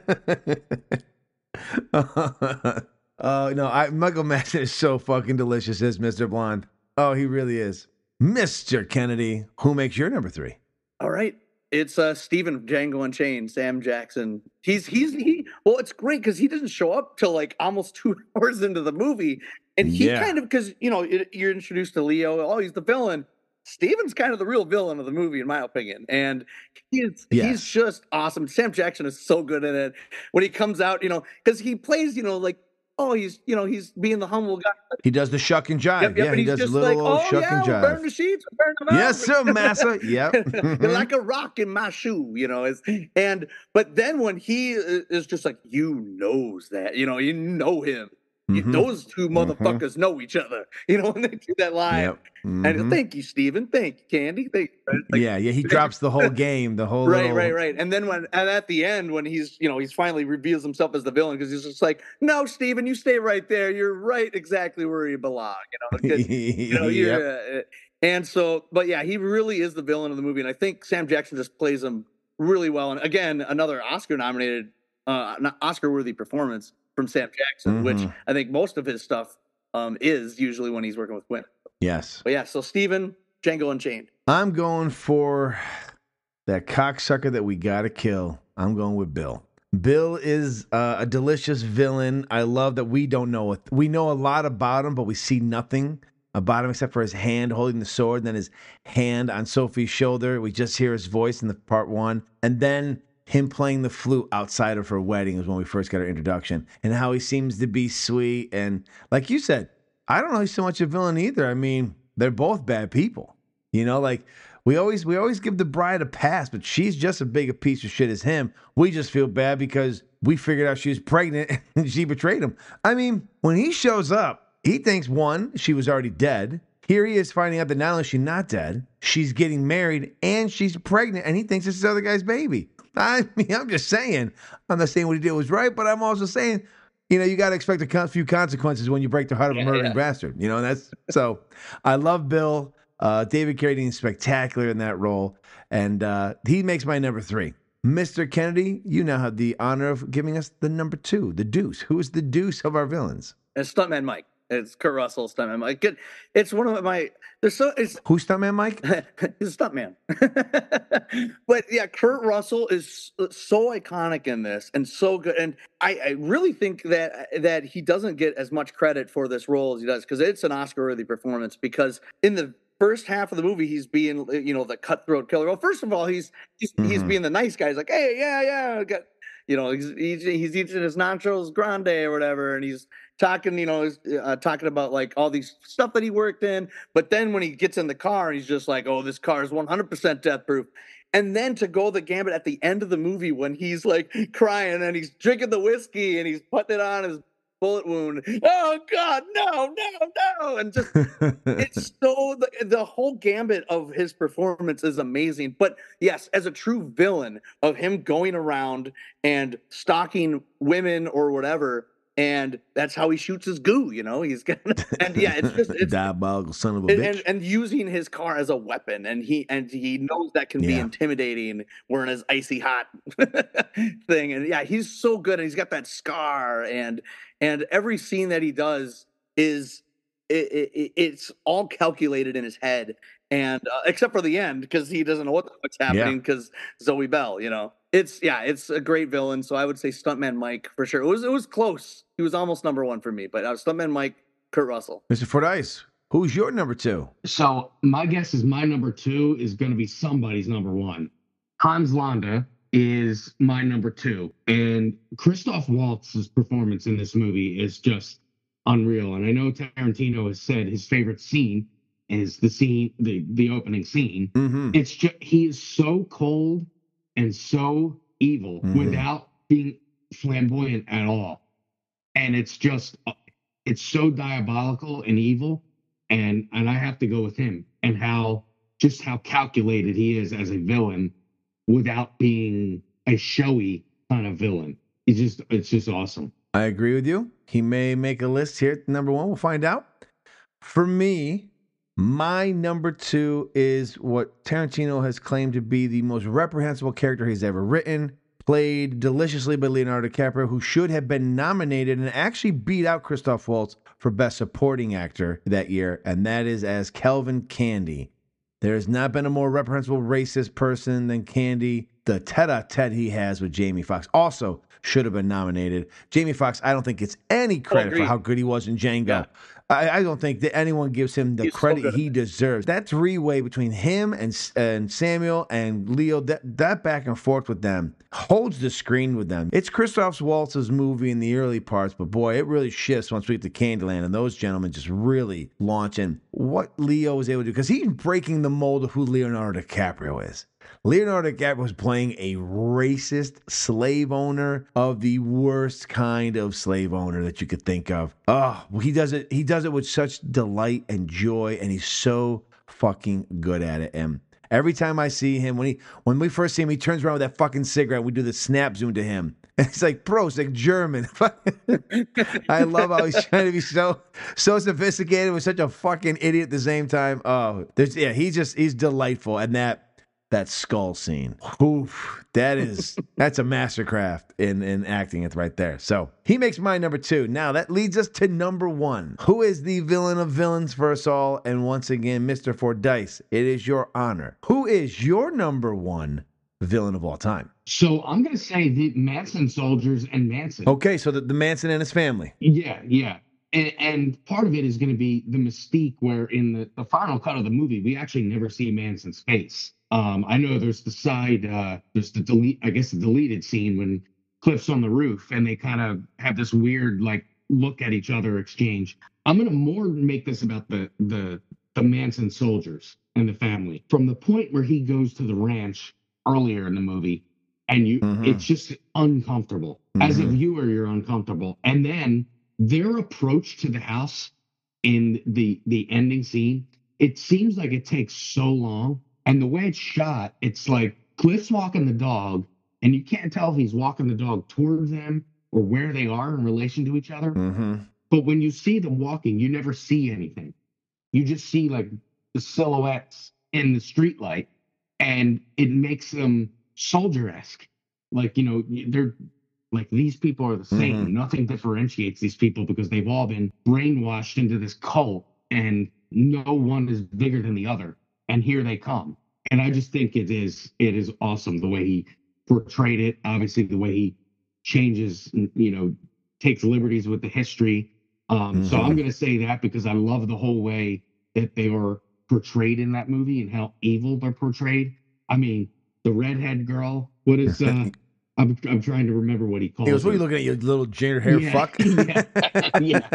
uh, no, I, Michael Madsen is so fucking delicious as Mister Blonde. Oh, he really is. Mister Kennedy, who makes your number three? All right. It's uh Steven Django Unchained, Sam Jackson. He's he's he well, it's great because he doesn't show up till like almost two hours into the movie. And he Yeah. kind of because you know, it, you're introduced to Leo, oh, he's the villain. Steven's kind of the real villain of the movie, in my opinion. And he's Yes. he's just awesome. Sam Jackson is so good in it. When he comes out, you know, because he plays, you know, like, oh, he's you know, he's being the humble guy. He does the shuck and jive. Yep, yep, yeah, and he he's does a just little like, old oh shuck yeah, and we'll burn jive. the sheets, we'll burn them out. Yes, sir, massa. Yep. You're Mhm. like a rock in my shoe, you know. It's, and but then when he i- is just like, you knows that, you know, you know him. You- Mhm. those two Mhm. motherfuckers know each other, you know. When they do that line, Yep. and Mhm. thank you, Steven. Thank you, Candy. Thank you. Right? Like, yeah, yeah, he drops the whole game, the whole right, little... right, right. And then when and at the end, when he's you know he's finally reveals himself as the villain because he's just like, no, Steven, you stay right there. You're right, exactly where you belong. You know, 'cause, you know, you're. Yep. Uh, and so, but yeah, he really is the villain of the movie, and I think Sam Jackson just plays him really well. And again, another Oscar-nominated, uh, not Oscar-worthy performance from Sam Jackson, which Mhm. I think most of his stuff um, is usually when he's working with women. Yes. But yeah, so Steven, Django Unchained. I'm going for that cocksucker that we gotta kill. I'm going with Bill. Bill is uh, a delicious villain. I love that we don't know it. We know a lot about him, but we see nothing about him except for his hand holding the sword, and then his hand on Sophie's shoulder. We just hear his voice in the part one, and then him playing the flute outside of her wedding is when we first got our introduction, and how he seems to be sweet. And like you said, I don't know he's so much a villain either. I mean, they're both bad people. You know, like we always we always give the bride a pass, but she's just as big a piece of shit as him. We just feel bad because we figured out she was pregnant and she betrayed him. I mean, when he shows up, he thinks, one, she was already dead. Here he is finding out that not only is she not dead, she's getting married and she's pregnant, and he thinks it's this other guy's baby. I mean, I'm just saying, I'm not saying what he did was right, but I'm also saying, you know, you got to expect a con- few consequences when you break the heart of a Yeah, murdering yeah. bastard. You know, and that's so. I love Bill. Uh, David Carradine is spectacular in that role, and uh, he makes my number three. Mister Kennedy, you now have the honor of giving us the number two, the deuce. Who is the deuce of our villains? And Stuntman Mike. It's Kurt Russell, Stuntman Mike. Good. It's one of my. There's so it's Who's Stuntman Mike? he's a stuntman. But yeah, Kurt Russell is so iconic in this and so good. And I, I really think that that he doesn't get as much credit for this role as he does because it's an Oscar-worthy performance. Because in the first half of the movie, he's being you know the cutthroat killer. Well, first of all, he's he's, he's Mhm. being the nice guy. He's like, hey, yeah, yeah, I got. You know, he's, he's he's eating his nachos grande or whatever, and he's talking, you know, he's, uh, talking about like all these stuff that he worked in. But then when he gets in the car, he's just like, "Oh, this car is one hundred percent death proof." And then to go the gambit at the end of the movie when he's like crying and he's drinking the whiskey and he's putting it on his bullet wound. Oh God, no, no, no! And just it's so the, the whole gambit of his performance is amazing. But yes, as a true villain of him going around and stalking women or whatever, and that's how he shoots his goo. You know, he's gonna and yeah, it's just it's diabolical son of a and, bitch. and and using his car as a weapon, and he and he knows that can be Yeah. intimidating wearing his icy hot thing. And yeah, he's so good, and he's got that scar, and and every scene that he does is it, it, it's all calculated in his head, and uh, except for the end, because he doesn't know what the fuck's happening because yeah. Zoe Bell, you know. It's yeah, it's a great villain. So I would say Stuntman Mike for sure. It was it was close. He was almost number one for me, but uh, Stuntman Mike, Kurt Russell. Mister Fordyce, who's your number two? So my guess is my number two is going to be somebody's number one. Hans Landa is my number two, and Christoph Waltz's performance in this movie is just unreal. And I know Tarantino has said his favorite scene is the scene, the the opening scene. Mm-hmm. It's just he is so cold and so evil mm-hmm. without being flamboyant at all, and it's just it's so diabolical and evil. And and I have to go with him, and how just how calculated he is as a villain without being a showy kind of villain. It's just it's just awesome. I agree with you. He may make a list here at number one. We'll find out. For me, my number two is what Tarantino has claimed to be the most reprehensible character he's ever written, played deliciously by Leonardo DiCaprio, who should have been nominated and actually beat out Christoph Waltz for Best Supporting Actor that year, and that is as Kelvin Candy. There has not been a more reprehensible racist person than Candy. The tete-a-tete he has with Jamie Foxx also should have been nominated. Jamie Foxx, I don't think gets any credit for how good he was in Django. Yeah. I, I don't think that anyone gives him the He's credit so he deserves. That three-way between him and and Samuel and Leo, that, that back and forth with them holds the screen with them. It's Christoph Waltz's movie in the early parts, but boy, it really shifts once we get to Candyland, and those gentlemen just really launch in what Leo was able to do, because he's breaking the mold of who Leonardo DiCaprio is. Leonardo DiCaprio was playing a racist slave owner of the worst kind of slave owner that you could think of. Oh, he does it. He does it with such delight and joy, and he's so fucking good at it. And every time I see him, when he when we first see him, he turns around with that fucking cigarette. We do the snap zoom to him. And he's like, bro, it's like German. I love how he's trying to be so so sophisticated with such a fucking idiot at the same time. Oh, there's yeah, he's just he's delightful. And that That skull scene, oof, that is, that's a mastercraft in, in acting it right there. So he makes my number two. Now that leads us to number one. Who is the villain of villains for us all? And once again, Mister Fordyce, it is your honor. Who is your number one villain of all time? So I'm going to say the Manson soldiers and Manson. Okay, so the, the Manson and his family. Yeah, yeah. And, and part of it is going to be the mystique where in the, the final cut of the movie, we actually never see Manson's face. Um, I know there's the side, uh, there's the delete, I guess the deleted scene when Cliff's on the roof and they kind of have this weird, like, look at each other exchange. I'm going to more make this about the, the, the Manson soldiers and the family. From the point where he goes to the ranch earlier in the movie, and you, mm-hmm. it's just uncomfortable. Mm-hmm. As a viewer, you're uncomfortable. And then their approach to the house in the, the ending scene, it seems like it takes so long. And the way it's shot, it's like Cliff's walking the dog, and you can't tell if he's walking the dog towards them or where they are in relation to each other. Mm-hmm. But when you see them walking, you never see anything. You just see like the silhouettes in the streetlight, and it makes them soldier-esque. Like, you know, they're like, these people are the same. Mm-hmm. Nothing differentiates these people because they've all been brainwashed into this cult, and no one is bigger than the other. And here they come. And I just think it is it is awesome the way he portrayed it. Obviously, the way he changes, you know, takes liberties with the history. Um, mm-hmm. So I'm going to say that because I love the whole way that they were portrayed in that movie and how evil they're portrayed. I mean, the redhead girl, what is, uh, I'm, I'm trying to remember what he calls He goes, what are her. you looking at, you little ginger hair yeah, fuck? yeah,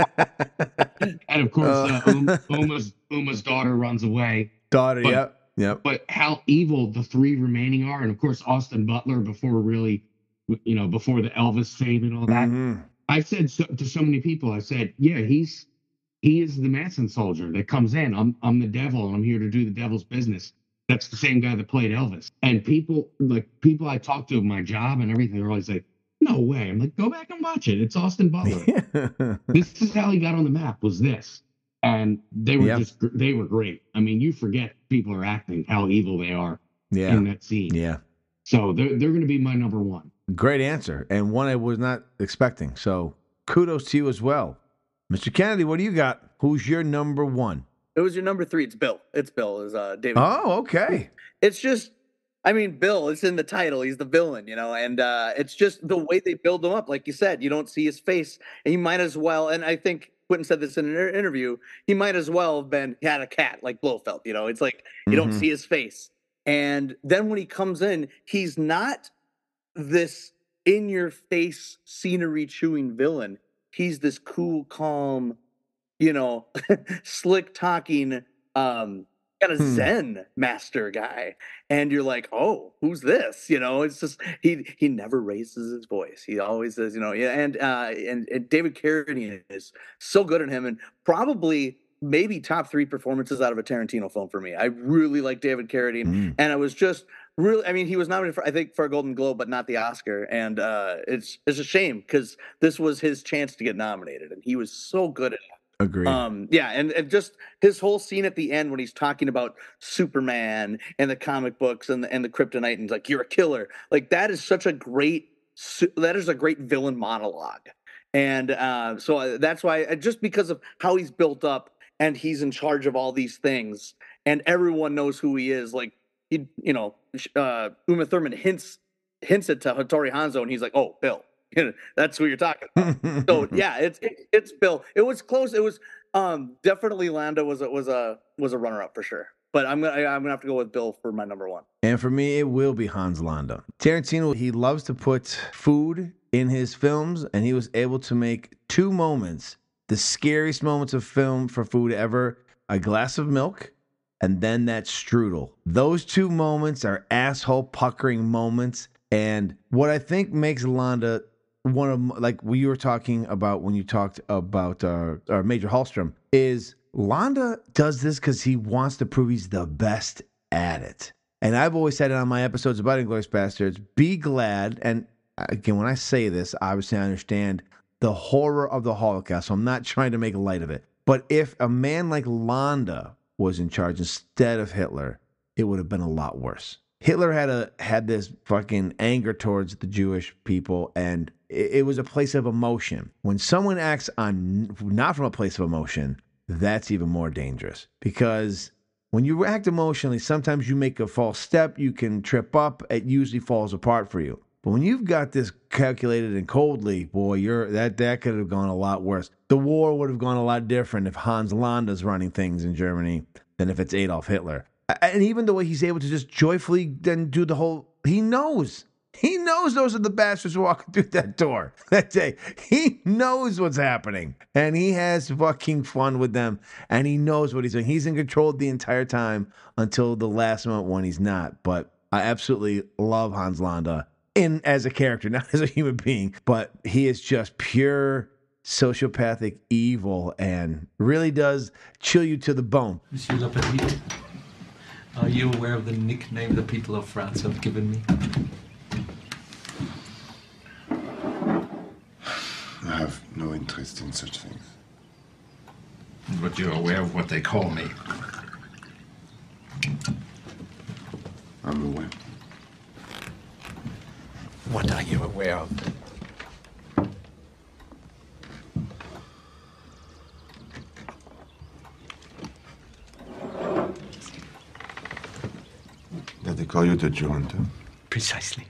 yeah. And of course, uh, uh, um, Uma's, Uma's daughter runs away. Daughter, but, yep, yep. But how evil the three remaining are, and of course Austin Butler before really, you know, before the Elvis fame and all that. Mm-hmm. I said so, to so many people, I said, yeah, he's he is the Manson soldier that comes in. I'm I'm the devil, and I'm here to do the devil's business. That's the same guy that played Elvis. And people like people I talk to at my job and everything, they're always like, no way. I'm like, go back and watch it. It's Austin Butler. This is how he got on the map. Was this? And they were yep. just, they were great. I mean, you forget people are acting, how evil they are yeah. in that scene. Yeah. So they're, they're going to be my number one. Great answer. And one I was not expecting. So kudos to you as well. Mister Kennedy, what do you got? Who's your number one? It was your number three. It's Bill. It's Bill. Is uh, David. Oh, okay. It's just, I mean, Bill. It's in the title. He's the villain, you know, and uh, it's just the way they build him up. Like you said, you don't see his face, and he might as well. And I think Quentin said this in an interview. He might as well have been he had a cat like Blofeld. You know, it's like you Mm-hmm. don't see his face, and then when he comes in, he's not this in-your-face scenery-chewing villain. He's this cool, calm, you know, slick-talking, um, kind of Hmm. Zen master guy. And you're like, oh, who's this? You know, it's just he he never raises his voice. He always says, you know, yeah. And uh, and, and David Carradine is so good at him, and probably maybe top three performances out of a Tarantino film for me. I really like David Carradine, Mm. and I was just really, I mean, he was nominated for, I think, for a Golden Globe, but not the Oscar. And uh, it's it's a shame because this was his chance to get nominated, and he was so good at it. Agreed. Um, yeah, and, and just his whole scene at the end when he's talking about Superman and the comic books and the, and the kryptonite, and he's like, "You're a killer." Like that is such a great su- that is a great villain monologue, and uh, so I- that's why uh, just because of how he's built up and he's in charge of all these things, and everyone knows who he is. Like he, you know, sh- uh, Uma Thurman hints hints it to Hattori Hanzo, and he's like, "Oh, Bill." That's who you're talking about. So yeah, it's it, it's Bill. It was close. It was um definitely Lando was a was a was a runner up for sure. But I'm gonna I'm gonna have to go with Bill for my number one. And for me, it will be Hans Landa. Tarantino, he loves to put food in his films, and he was able to make two moments, the scariest moments of film for food ever, a glass of milk and then that strudel. Those two moments are asshole puckering moments. And what I think makes Landa one of, like we were talking about when you talked about uh, uh, Major Hallstrom, is Landa does this because he wants to prove he's the best at it. And I've always said it on my episodes about Inglourious Bastards, be glad, and again, when I say this, obviously I understand the horror of the Holocaust, so I'm not trying to make light of it. But if a man like Landa was in charge instead of Hitler, it would have been a lot worse. Hitler had a had this fucking anger towards the Jewish people, and it, it was a place of emotion. When someone acts on not from a place of emotion, that's even more dangerous, because when you act emotionally, sometimes you make a false step, you can trip up, it usually falls apart for you. But when you've got this calculated and coldly, boy, you're that that could have gone a lot worse. The war would have gone a lot different if Hans Landa's running things in Germany than if it's Adolf Hitler. And even the way he's able to just joyfully then do the whole, he knows. He knows those are the bastards walking through that door that day. He knows what's happening. And he has fucking fun with them. And he knows what he's doing. He's in control the entire time until the last moment when he's not. But I absolutely love Hans Landa in as a character, not as a human being. But he is just pure sociopathic evil and really does chill you to the bone. Monsieur Lapetit, are you aware of the nickname the people of France have given me? I have no interest in such things. But you're aware of what they call me. I'm aware. What are you aware of? That they call you the Junta? Precisely.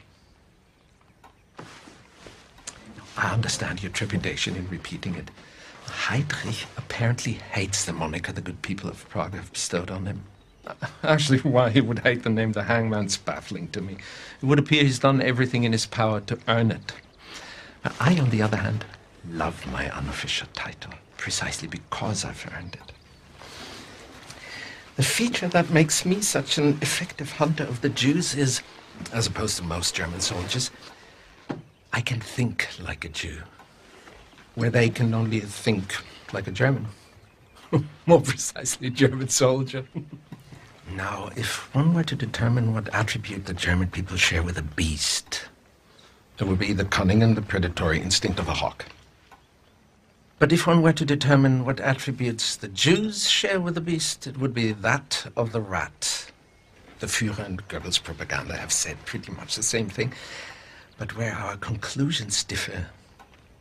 I understand your trepidation in repeating it. Heydrich apparently hates the moniker the good people of Prague have bestowed on him. Actually, why he would hate the name the Hangman's baffling to me. It would appear he's done everything in his power to earn it. But I, on the other hand, love my unofficial title, precisely because I've earned it. The feature that makes me such an effective hunter of the Jews is, as opposed to most German soldiers, I can think like a Jew, where they can only think like a German. More precisely, a German soldier. Now, if one were to determine what attribute the German people share with a beast, it would be the cunning and the predatory instinct of a hawk. But if one were to determine what attributes the Jews share with the beast, it would be that of the rat. The Führer and Goebbels' propaganda have said pretty much the same thing, but where our conclusions differ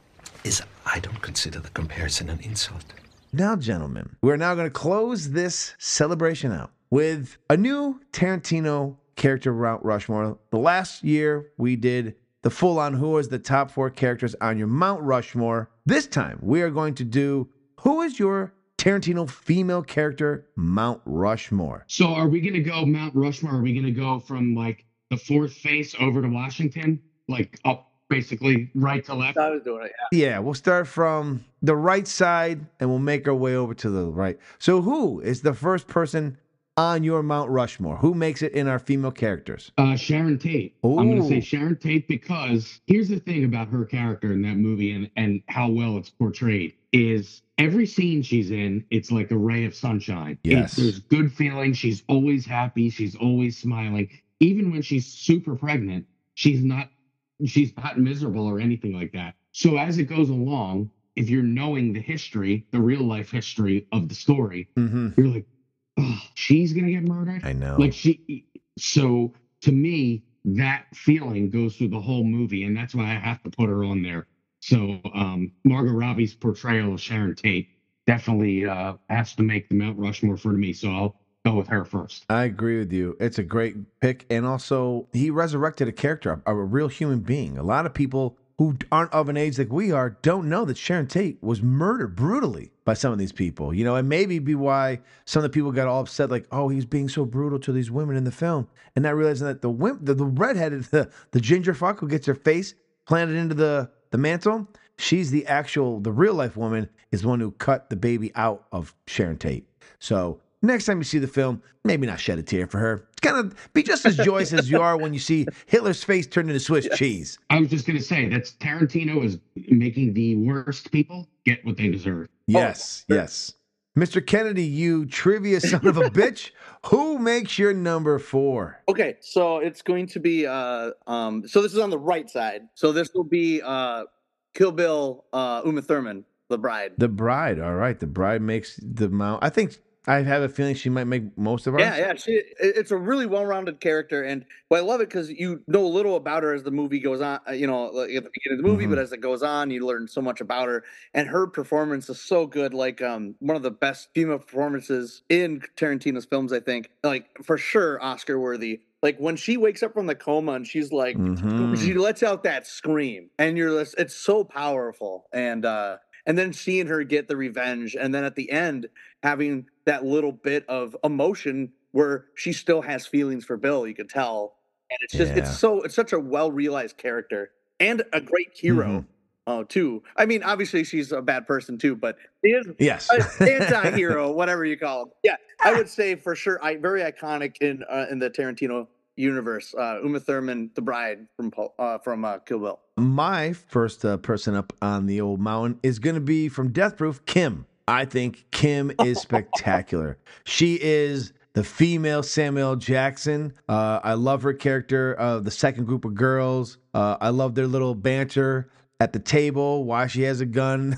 is I don't consider the comparison an insult. Now, gentlemen, we're now going to close this celebration out with a new Tarantino character Mount Rushmore. The last year we did the full-on who is the top four characters on your Mount Rushmore. This time we are going to do who is your Tarantino female character Mount Rushmore. So are we going to go Mount Rushmore? Are we going to go from like the fourth face over to Washington? Like up basically right to left? I was doing it, yeah. Yeah, we'll start from the right side and we'll make our way over to the right. So who is the first person on your Mount Rushmore? Who makes it in our female characters? Uh, Sharon Tate. Ooh. I'm going to say Sharon Tate because here's the thing about her character in that movie and, and how well it's portrayed is every scene she's in, it's like a ray of sunshine. Yes. It, there's good feeling. She's always happy. She's always smiling. Even when she's super pregnant, she's not she's not miserable or anything like that. So as it goes along, if you're knowing the history, the real life history of the story, mm-hmm. you're like, oh, she's gonna get murdered. I know. Like she. So to me, that feeling goes through the whole movie, and that's why I have to put her on there. So um, Margot Robbie's portrayal of Sharon Tate definitely uh, has to make the Mount Rushmore for me. So I'll go with her first. I agree with you. It's a great pick. And also, he resurrected a character, a, a real human being. A lot of people who aren't of an age like we are don't know that Sharon Tate was murdered brutally by some of these people. You know, and maybe be why some of the people got all upset, like, oh, he's being so brutal to these women in the film. And not realizing that the wimp, the, the redheaded, the, the ginger fuck who gets her face planted into the, the mantle, she's the actual, the real life woman is the one who cut the baby out of Sharon Tate. So next time you see the film, maybe not shed a tear for her. Kind of be just as joyous as you are when you see Hitler's face turned into Swiss yes. cheese. I was just going to say, that's Tarantino is making the worst people get what they deserve. Yes, oh. yes. Mister Kennedy, you trivia son of a bitch, who makes your number four? Okay, so it's going to be, uh, um, so this is on the right side. So this will be uh, Kill Bill, uh, Uma Thurman, the bride. The bride, all right. The bride makes the mount. I think I have a feeling she might make most of ours. Yeah, yeah. She, it's a really well-rounded character, and well, I love it because you know a little about her as the movie goes on. You know, like at the beginning of the movie, mm-hmm. but as it goes on, you learn so much about her, and her performance is so good. Like um, one of the best female performances in Tarantino's films, I think. Like for sure, Oscar worthy. Like when she wakes up from the coma and she's like, mm-hmm. she lets out that scream, and you're, it's so powerful, and. uh And then seeing her get the revenge, and then at the end having that little bit of emotion where she still has feelings for Bill, you can tell, and it's just yeah. it's so it's such a well realized character and a great hero, mm-hmm. uh, too. I mean, obviously she's a bad person too, but she is yes, an anti-hero, whatever you call him. Yeah, I would say for sure, I very iconic in uh, in the Tarantino universe. Uh, Uma Thurman, the bride from uh, from uh, Kill Bill. My first uh, person up on the old mountain is going to be from Death Proof, Kim. I think Kim is spectacular. She is the female Samuel L. Jackson. Uh, I love her character of uh, the second group of girls. Uh, I love their little banter at the table, why she has a gun.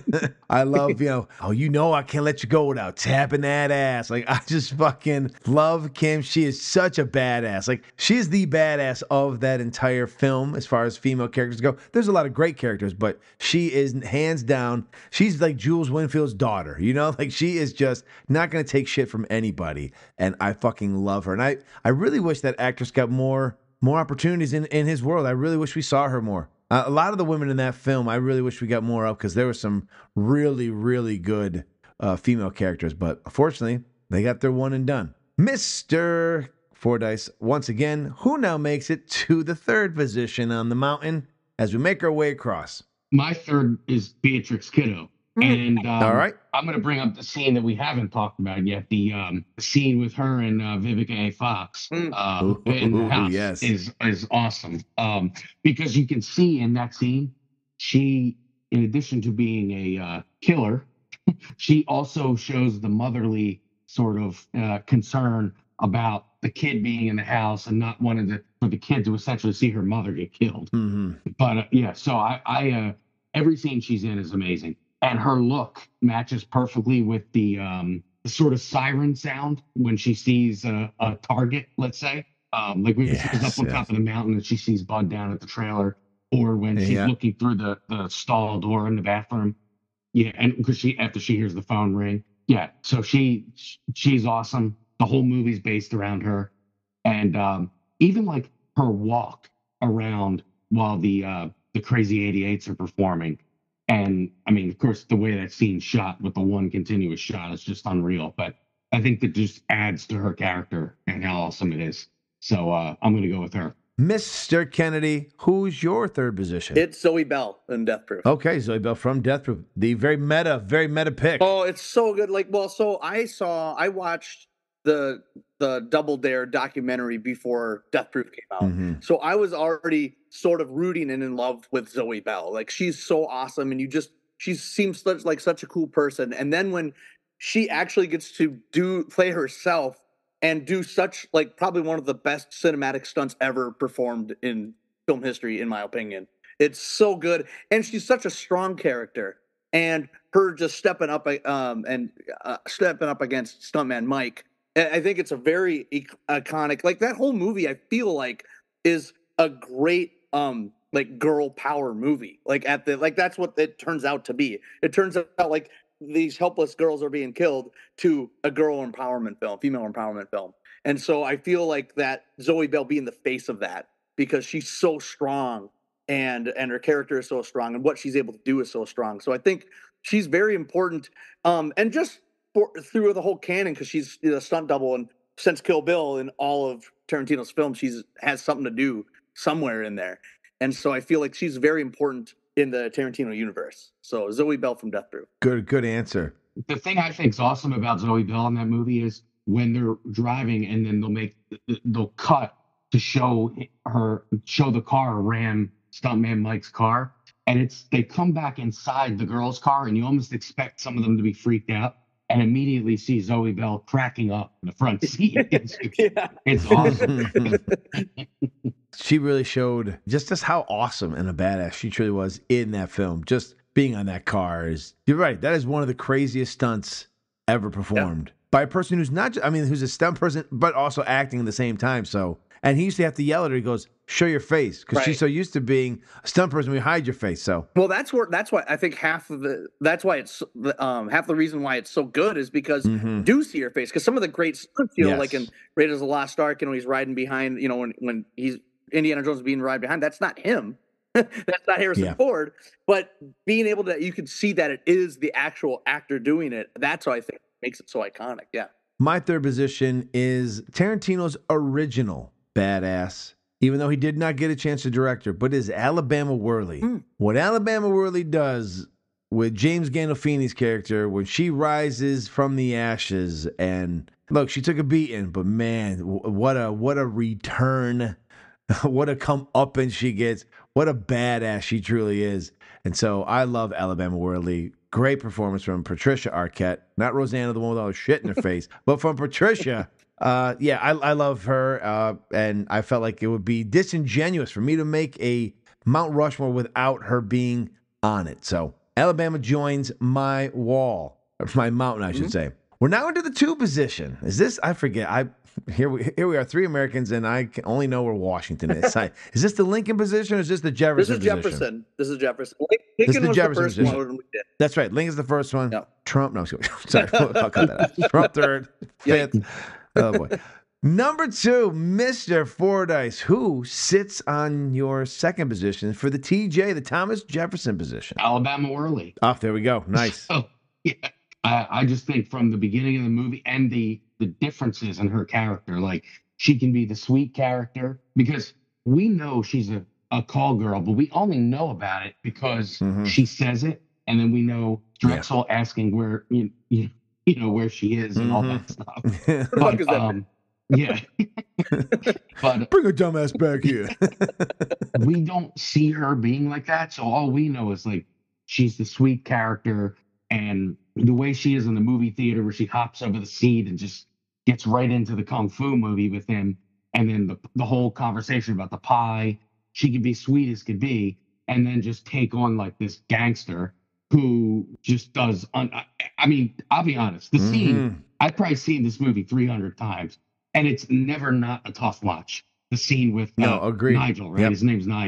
I love, you know, oh, you know I can't let you go without tapping that ass. Like, I just fucking love Kim. She is such a badass. Like, she is the badass of that entire film as far as female characters go. There's a lot of great characters, but she is hands down, she's like Jules Winfield's daughter, you know? Like, she is just not going to take shit from anybody, and I fucking love her. And I, I really wish that actress got more, more opportunities in, in his world. I really wish we saw her more. Uh, a lot of the women in that film, I really wish we got more of because there were some really, really good uh, female characters. But unfortunately, they got their one and done. Mister Fordyce, once again, who now makes it to the third position on the mountain as we make our way across? My third is Beatrix Kiddo. And um, all right, I'm going to bring up the scene that we haven't talked about yet. The um, scene with her and uh, Vivica A. Fox uh, Ooh, in the house yes. is is awesome um, because you can see in that scene, she, in addition to being a uh, killer, she also shows the motherly sort of uh, concern about the kid being in the house and not wanting to, for the kid to essentially see her mother get killed. Mm-hmm. But uh, yeah, so I, I uh, every scene she's in is amazing. And her look matches perfectly with the, um, the sort of siren sound when she sees a, a target, let's say. Um, like when yes, she goes up on yes. top of the mountain and she sees Bud down at the trailer. or when she's Yeah. looking through the, the stall door in the bathroom. Yeah, and because she after she hears the phone ring. Yeah, so she she's awesome. The whole movie's based around her, and um, even like her walk around while the uh, the Crazy eighty-eights are performing. And I mean, of course, the way that scene's shot with the one continuous shot is just unreal. But I think that just adds to her character and how awesome it is. So uh, I'm going to go with her. Mister Kennedy, who's your third position? It's Zoe Bell in Death Proof. Okay, Zoe Bell from Death Proof. The very meta, very meta pick. Oh, it's so good. Like, well, so I saw, I watched the the Double Dare documentary before Death Proof came out. Mm-hmm. So I was already sort of rooting and in love with Zoe Bell. Like, she's so awesome, and you just she seems such like such a cool person. And then when she actually gets to do play herself and do such like probably one of the best cinematic stunts ever performed in film history, in my opinion. It's so good, and she's such a strong character. And her just stepping up um, and uh, stepping up against Stuntman Mike, I think it's a very iconic. Like that whole movie, I feel like is a great um, like girl power movie. Like at the like that's what it turns out to be. It turns out like these helpless girls are being killed to a girl empowerment film, female empowerment film. And so I feel like that Zoe Bell being the face of that because she's so strong. And and her character is so strong, and what she's able to do is so strong. So I think she's very important. Um, and just for, through the whole canon, because she's a stunt double, and since Kill Bill in all of Tarantino's films, she's has something to do somewhere in there. And so I feel like she's very important in the Tarantino universe. So Zoe Bell from Death Proof. Good, good answer. The thing I think is awesome about Zoe Bell in that movie is when they're driving, and then they'll make they'll cut to show her show the car ram Stuntman Mike's car, and it's they come back inside the girl's car, and you almost expect some of them to be freaked out, and immediately see Zoe Bell cracking up in the front seat. It's, yeah. it's awesome. She really showed just just how awesome and a badass she truly was in that film. Just being on that car is, you're right, that is one of the craziest stunts ever performed yeah. by a person who's not just, I mean, who's a stunt person, but also acting at the same time. So, and he used to have to yell at her. He goes, "Show your face," because right. she's so used to being a stunt person. We hide your face. So, well, that's where that's why I think half of the that's why it's um, half the reason why it's so good is because mm-hmm. you do see your face. Because some of the great stunts, you know, yes. like in Raiders of the Lost Ark, you know, he's riding behind, you know, when when he's Indiana Jones being ridden behind, that's not him. That's not Harrison yeah. Ford. But being able to, you can see that it is the actual actor doing it. That's what I think makes it so iconic. Yeah. My third position is Tarantino's original badass, even though he did not get a chance to direct her, but is Alabama Whirly. Mm. What Alabama Whirly does with James Gandolfini's character when she rises from the ashes, and look, she took a beating, but man, what a what a return, what a come up and she gets, what a badass she truly is. And so I love Alabama Whirly. Great performance from Patricia Arquette, not Rosanna, the one with all the shit in her face, but from Patricia. Uh, yeah, I, I love her, uh, and I felt like it would be disingenuous for me to make a Mount Rushmore without her being on it. So Alabama joins my wall, or my mountain, I should mm-hmm. say. We're now into the two position. Is this? I forget. I here we here we are, three Americans, and I can only know where Washington is. I, is this the Lincoln position, or is this the Jefferson? This is position? Jefferson. This is Jefferson. Lincoln this is the was Jefferson the first position. one we did. That's right. Lincoln's the first one. No. Trump. No, I'm sorry. I'll cut that out. Trump third, fifth. Oh boy. Number two, Mister Fordyce, who sits on your second position for the T J, the Thomas Jefferson position. Alabama Whirly. Oh, there we go. Nice. So, yeah. I, I just think from the beginning of the movie and the the differences in her character, like she can be the sweet character because we know she's a, a call girl, but we only know about it because mm-hmm. she says it, and then we know Drexel yeah. asking where you, you you know where she is and mm-hmm. all that stuff. But, um, yeah, but bring a dumbass back here. We don't see her being like that, so all we know is like she's the sweet character. And the way she is in the movie theater where she hops over the seat and just gets right into the Kung Fu movie with him. And then the, the whole conversation about the pie, she can be sweet as could be. And then just take on like this gangster who just does, un- I, I mean, I'll be honest, the mm-hmm. scene, I've probably seen this movie three hundred times and it's never not a tough watch. The scene with uh, no, agreed. Nigel, right? Yep. His name's Nigel.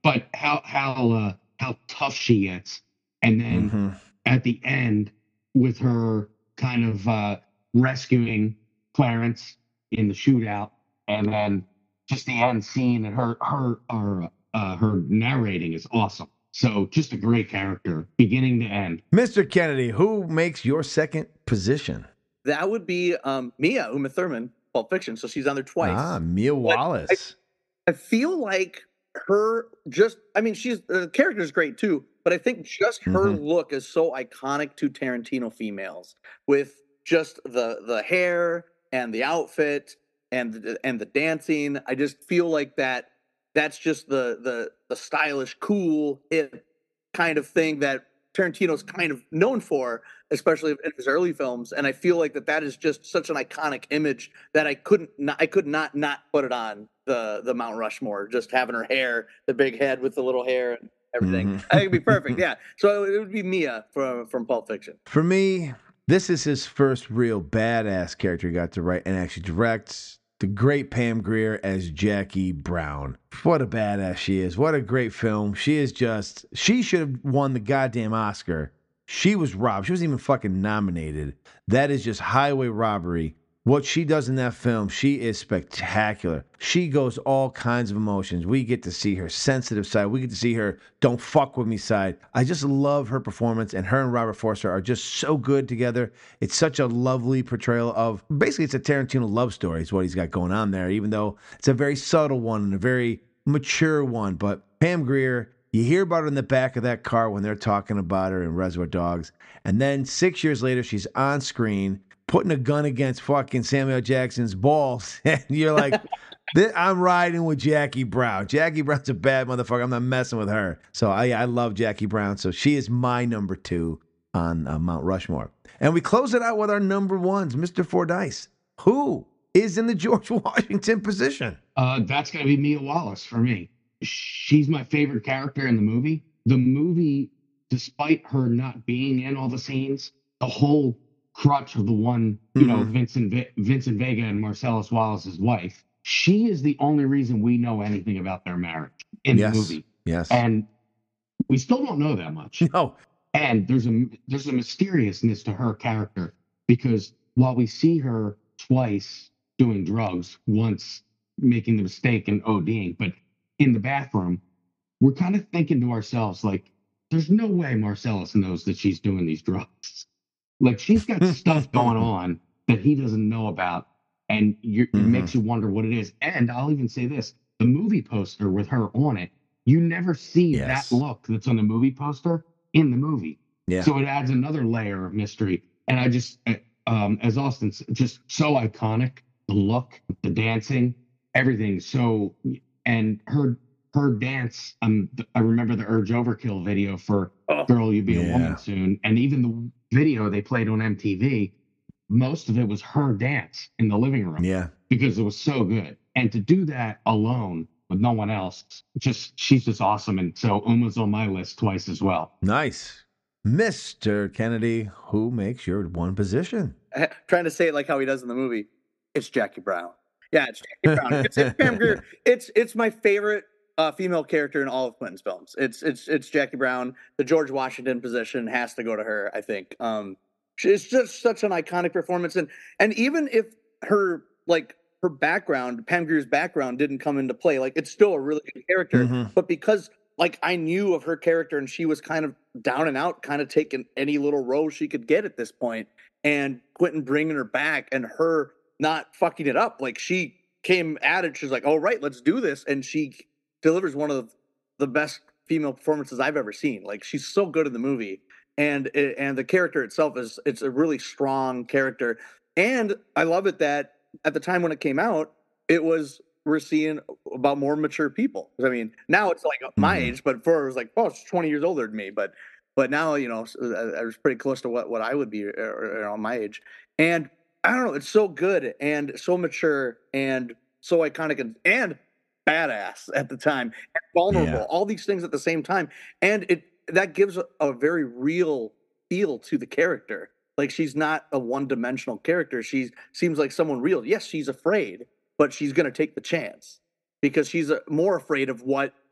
but how how uh, how tough she gets, and then Mm-hmm. at the end with her kind of uh, rescuing Clarence in the shootout, and then just the end scene and her her her uh, her narrating is awesome. So just a great character, beginning to end. Mister Kennedy, who makes your second position? That would be um, Mia Uma Thurman, Pulp Fiction. So she's on there twice. Ah, Mia But Wallace. I, I feel like her just, I mean, she's the character is great too, but I think just her Mhm. look is so iconic to Tarantino females with just the the hair and the outfit and the, and the dancing. I just feel like that that's just the the the stylish, cool, hip kind of thing that Tarantino's kind of known for, especially in his early films. And I feel like that that is just such an iconic image that I couldn't not, I could not not put it on the the Mount Rushmore. Just having her hair, the big head with the little hair and everything. Mhm. I think it'd be perfect. Yeah. So it would be Mia from from Pulp Fiction. For me, this is his first real badass character he got to write and actually direct. The great Pam Grier as Jackie Brown. What a badass she is. What a great film. She is just, she should have won the goddamn Oscar. She was robbed. She wasn't even fucking nominated. That is just highway robbery. What she does in that film, she is spectacular. She goes all kinds of emotions. We get to see her sensitive side. We get to see her don't fuck with me side. I just love her performance, and her and Robert Forster are just so good together. It's such a lovely portrayal of, basically it's a Tarantino love story is what he's got going on there, even though it's a very subtle one and a very mature one. But Pam Grier, you hear about her in the back of that car when they're talking about her in Reservoir Dogs. And then six years later, she's on screen putting a gun against fucking Samuel Jackson's balls. And you're like, "This- I'm riding with Jackie Brown. Jackie Brown's a bad motherfucker. I'm not messing with her." So I, I love Jackie Brown. So she is my number two on uh, Mount Rushmore. And we close it out with our number ones, Mister Fordyce. Who is in the George Washington position? Uh, that's going to be Mia Wallace for me. She's my favorite character in the movie. The movie, despite her not being in all the scenes, the whole crutch of the one, you know, Mhm. Vincent Ve- Vincent Vega and Marcellus Wallace's wife, she is the only reason we know anything about their marriage in Yes. the movie. Yes. And we still don't know that much. No. And there's a there's a mysteriousness to her character because while we see her twice doing drugs, once making the mistake and ODing, but in the bathroom, we're kind of thinking to ourselves, like, there's no way Marcellus knows that she's doing these drugs. Like, she's got stuff going on that he doesn't know about, and you're, it Mhm. makes you wonder what it is. And I'll even say this, the movie poster with her on it, you never see Yes. that look that's on the movie poster in the movie. Yeah. So it adds another layer of mystery. And I just, uh, um, as Austin said, just so iconic, the look, the dancing, everything. So, and her her dance, um, th- I remember the Urge Overkill video for Oh. Girl, You Be a Yeah. Woman Soon. And even the video they played on M T V, most of it was her dance in the living room Yeah. because it was so good. And to do that alone with no one else, just she's just awesome. And so Uma's on my list twice as well. Nice. Mister Kennedy, who makes your one position? Trying to say it like how he does in the movie. It's Jackie Brown. Yeah, it's Jackie Brown. It's, it's Pam Grier. It's it's my favorite uh, female character in all of Clinton's films. It's it's it's Jackie Brown. The George Washington position has to go to her, I think. Um, it's just such an iconic performance, and and even if her like her background, Pam Grier's background, didn't come into play, like it's still a really good character. Mhm. But because like I knew of her character, and she was kind of down and out, kind of taking any little role she could get at this point, and Quentin bringing her back, and her not fucking it up, like she came at it. She's like, "All right, let's do this," and she delivers one of the best female performances I've ever seen. Like she's so good in the movie, and it, and the character itself is it's a really strong character, and I love it that at the time when it came out, it was we're seeing about more mature people. I mean, now it's like my Mhm. age, but before it was like, oh, it's twenty years older than me, but but now you know I I was pretty close to what what I would be uh, on my age, and I don't know, it's so good and so mature and so iconic and, and badass at the time and vulnerable, Yeah. all these things at the same time. And it that gives a, a very real feel to the character. Like she's not a one-dimensional character. She seems like someone real. Yes, she's afraid, but she's going to take the chance because she's uh, more afraid of what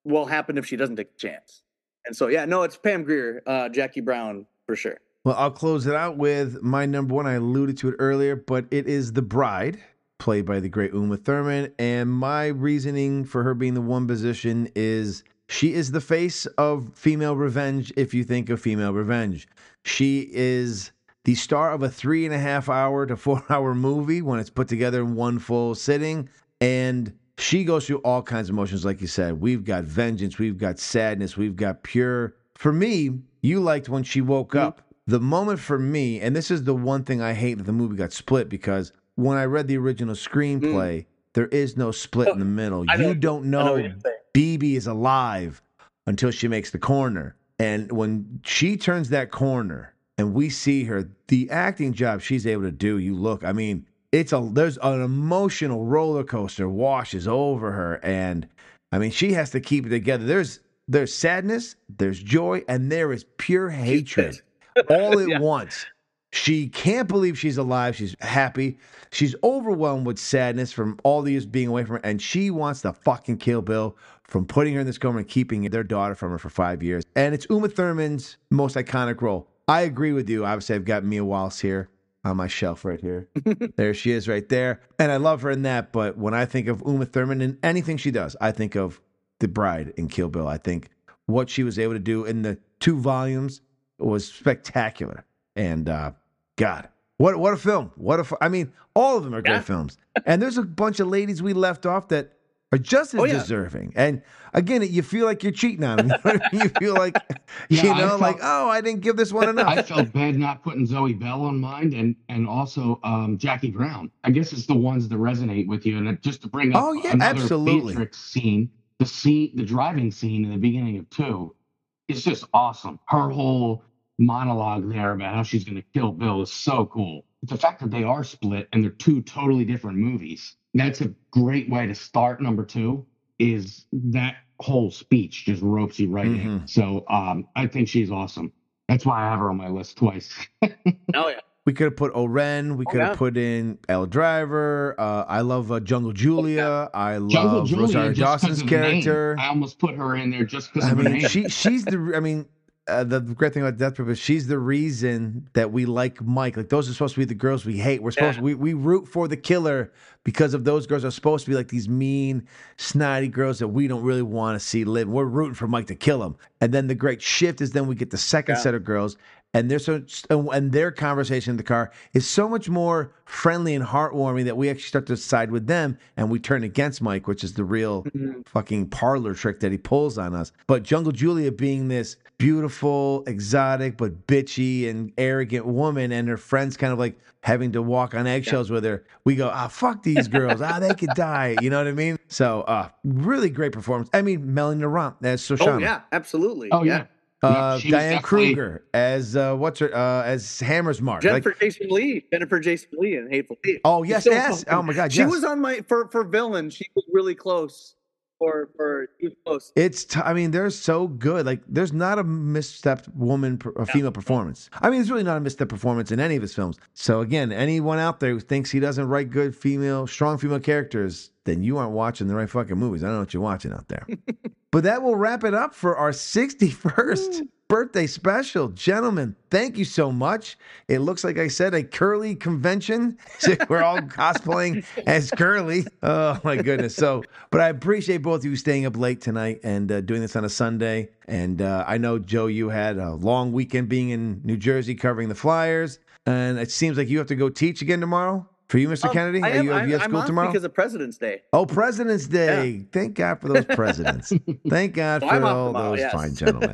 will happen if she doesn't take the chance. And so, yeah, no, it's Pam Grier, uh, Jackie Brown for sure. Well, I'll close it out with my number one. I alluded to it earlier, but it is The Bride, played by the great Uma Thurman. And my reasoning for her being the one position is she is the face of female revenge if you think of female revenge. She is the star of a three and a half hour to four hour movie when it's put together in one full sitting. And she goes through all kinds of emotions, like you said. We've got vengeance, we've got sadness, we've got pure. For me, you liked when she woke mm-hmm. up. The moment for me, and this is the one thing I hate that the movie got split, because when I read the original screenplay, mm. there is no split oh, in the middle. I you don't know, know Bibi is alive until she makes the corner. And when she turns that corner and we see her, the acting job she's able to do, you look, I mean, it's a there's an emotional roller coaster washes over her. And I mean, she has to keep it together. There's there's sadness, there's joy, and there is pure hatred. All at yeah. once. She can't believe she's alive. She's happy. She's overwhelmed with sadness from all the years being away from her. And she wants to fucking kill Bill from putting her in this coma and keeping their daughter from her for five years. And it's Uma Thurman's most iconic role. I agree with you. Obviously, I've got Mia Wallace here on my shelf right here. There she is right there. And I love her in that. But when I think of Uma Thurman and anything she does, I think of The Bride and Kill Bill. I think what she was able to do in the two volumes was spectacular. And uh, God, what what a film. What a, I mean, all of them are great yeah. films. And there's a bunch of ladies we left off that are just as oh, yeah. deserving. And again, you feel like you're cheating on them. You, know what I mean? You feel like, yeah, you know, felt, like, oh, I didn't give this one enough. I felt bad not putting Zoe Bell on mine and and also um, Jackie Brown. I guess it's the ones that resonate with you. And just to bring up oh, yeah, another absolutely. Matrix scene, the scene, the driving scene in the beginning of two, is just awesome. Her whole monologue there about how she's going to kill Bill is so cool. The fact that they are split and they're two totally different movies, that's a great way to start number two, is that whole speech just ropes you right mm-hmm. in. So um, I think she's awesome. That's why I have her on my list twice. Oh, yeah. We could have put Oren. We could oh, have yeah. put in Elle Driver. Uh, I love uh, Jungle Julia. Oh, yeah. I love Jungle Julia, Rosario Dawson's character. I almost put her in there just because I of mean, her name. She, she's the, I mean, Uh, the great thing about Death Proof is she's the reason that we like Mike. Like, those are supposed to be the girls we hate. We're supposed yeah. to, we we root for the killer because of those girls are supposed to be like these mean, snotty girls that we don't really want to see live. We're rooting for Mike to kill him. And then the great shift is then we get the second yeah. set of girls, and they're so and their conversation in the car is so much more friendly and heartwarming that we actually start to side with them and we turn against Mike, which is the real mm-hmm. fucking parlor trick that he pulls on us. But Jungle Julia being this beautiful, exotic, but bitchy and arrogant woman, and her friends kind of like having to walk on eggshells yeah. with her, we go, ah, oh, fuck these girls. ah, they could die. You know what I mean? So, uh, really great performance. I mean, Melanie Laurent as Shoshana. Oh, yeah, absolutely. Oh, yeah. yeah. Uh, yeah, Diane definitely... Kruger as uh, what's her uh, as Hammer's Mark. Jennifer like... Jason Lee. Jennifer Jason Lee in Hateful Eight. Oh yes, so yes. Fun. Oh my God, she yes. was on my for for villain. She was really close. For for she was close. It's t- I mean they're so good. Like there's not a misstepped woman, a female yeah. performance. I mean, there's really not a misstepped performance in any of his films. So again, anyone out there who thinks he doesn't write good female, strong female characters, then you aren't watching the right fucking movies. I don't know what you're watching out there. But that will wrap it up for our sixty-first birthday special. Gentlemen, thank you so much. It looks like I said a Curly convention. We're all cosplaying as Curly. Oh, my goodness. So, but I appreciate both of you staying up late tonight and uh, doing this on a Sunday. And uh, I know, Joe, you had a long weekend being in New Jersey covering the Flyers. And it seems like you have to go teach again tomorrow. For you, Mister Um, Kennedy? I Are am, you, I'm, you have school I'm off tomorrow? because of President's Day. Oh, President's Day. Yeah. Thank God for those presidents. Thank God So for I'm off all tomorrow, those yes. fine gentlemen.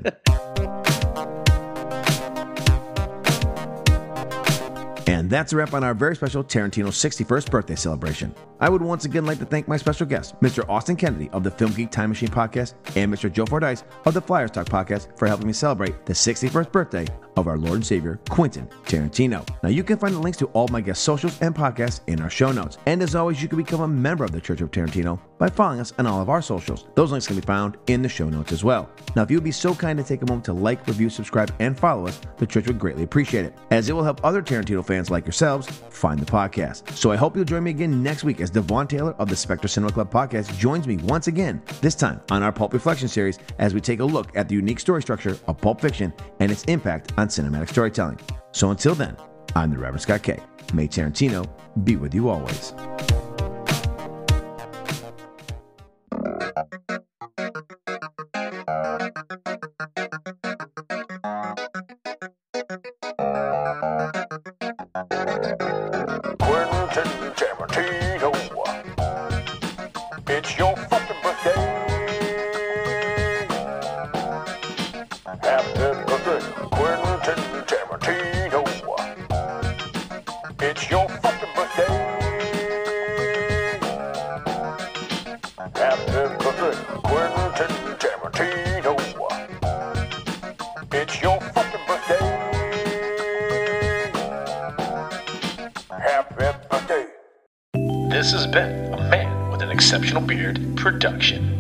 And that's a wrap on our very special Tarantino sixty-first birthday celebration. I would once again like to thank my special guests, Mister Austin Kennedy of the Film Geek Time Machine Podcast and Mister Joe Fordyce of the Flyers Talk Podcast for helping me celebrate the sixty-first birthday of our Lord and Savior, Quentin Tarantino. Now, you can find the links to all of my guest socials and podcasts in our show notes. And as always, you can become a member of the Church of Tarantino by following us on all of our socials. Those links can be found in the show notes as well. Now, if you would be so kind to take a moment to like, review, subscribe, and follow us, the church would greatly appreciate it, as it will help other Tarantino fans like yourselves find the podcast. So I hope you'll join me again next week as Devon Taylor of the Spectre Cinema Club podcast joins me once again, this time on our Pulp Reflection series, as we take a look at the unique story structure of Pulp Fiction and its impact on cinematic storytelling. So until then, I'm the Reverend Scott K. May Tarantino be with you always. Quentin Tarantino, it's your fucking birthday. Happy birthday, Quentin Tarantino. It's your fucking birthday. Happy birthday, Quentin Tarantino. It's your fucking birthday. Happy birthday. This has been a Man with an Exceptional Beard production.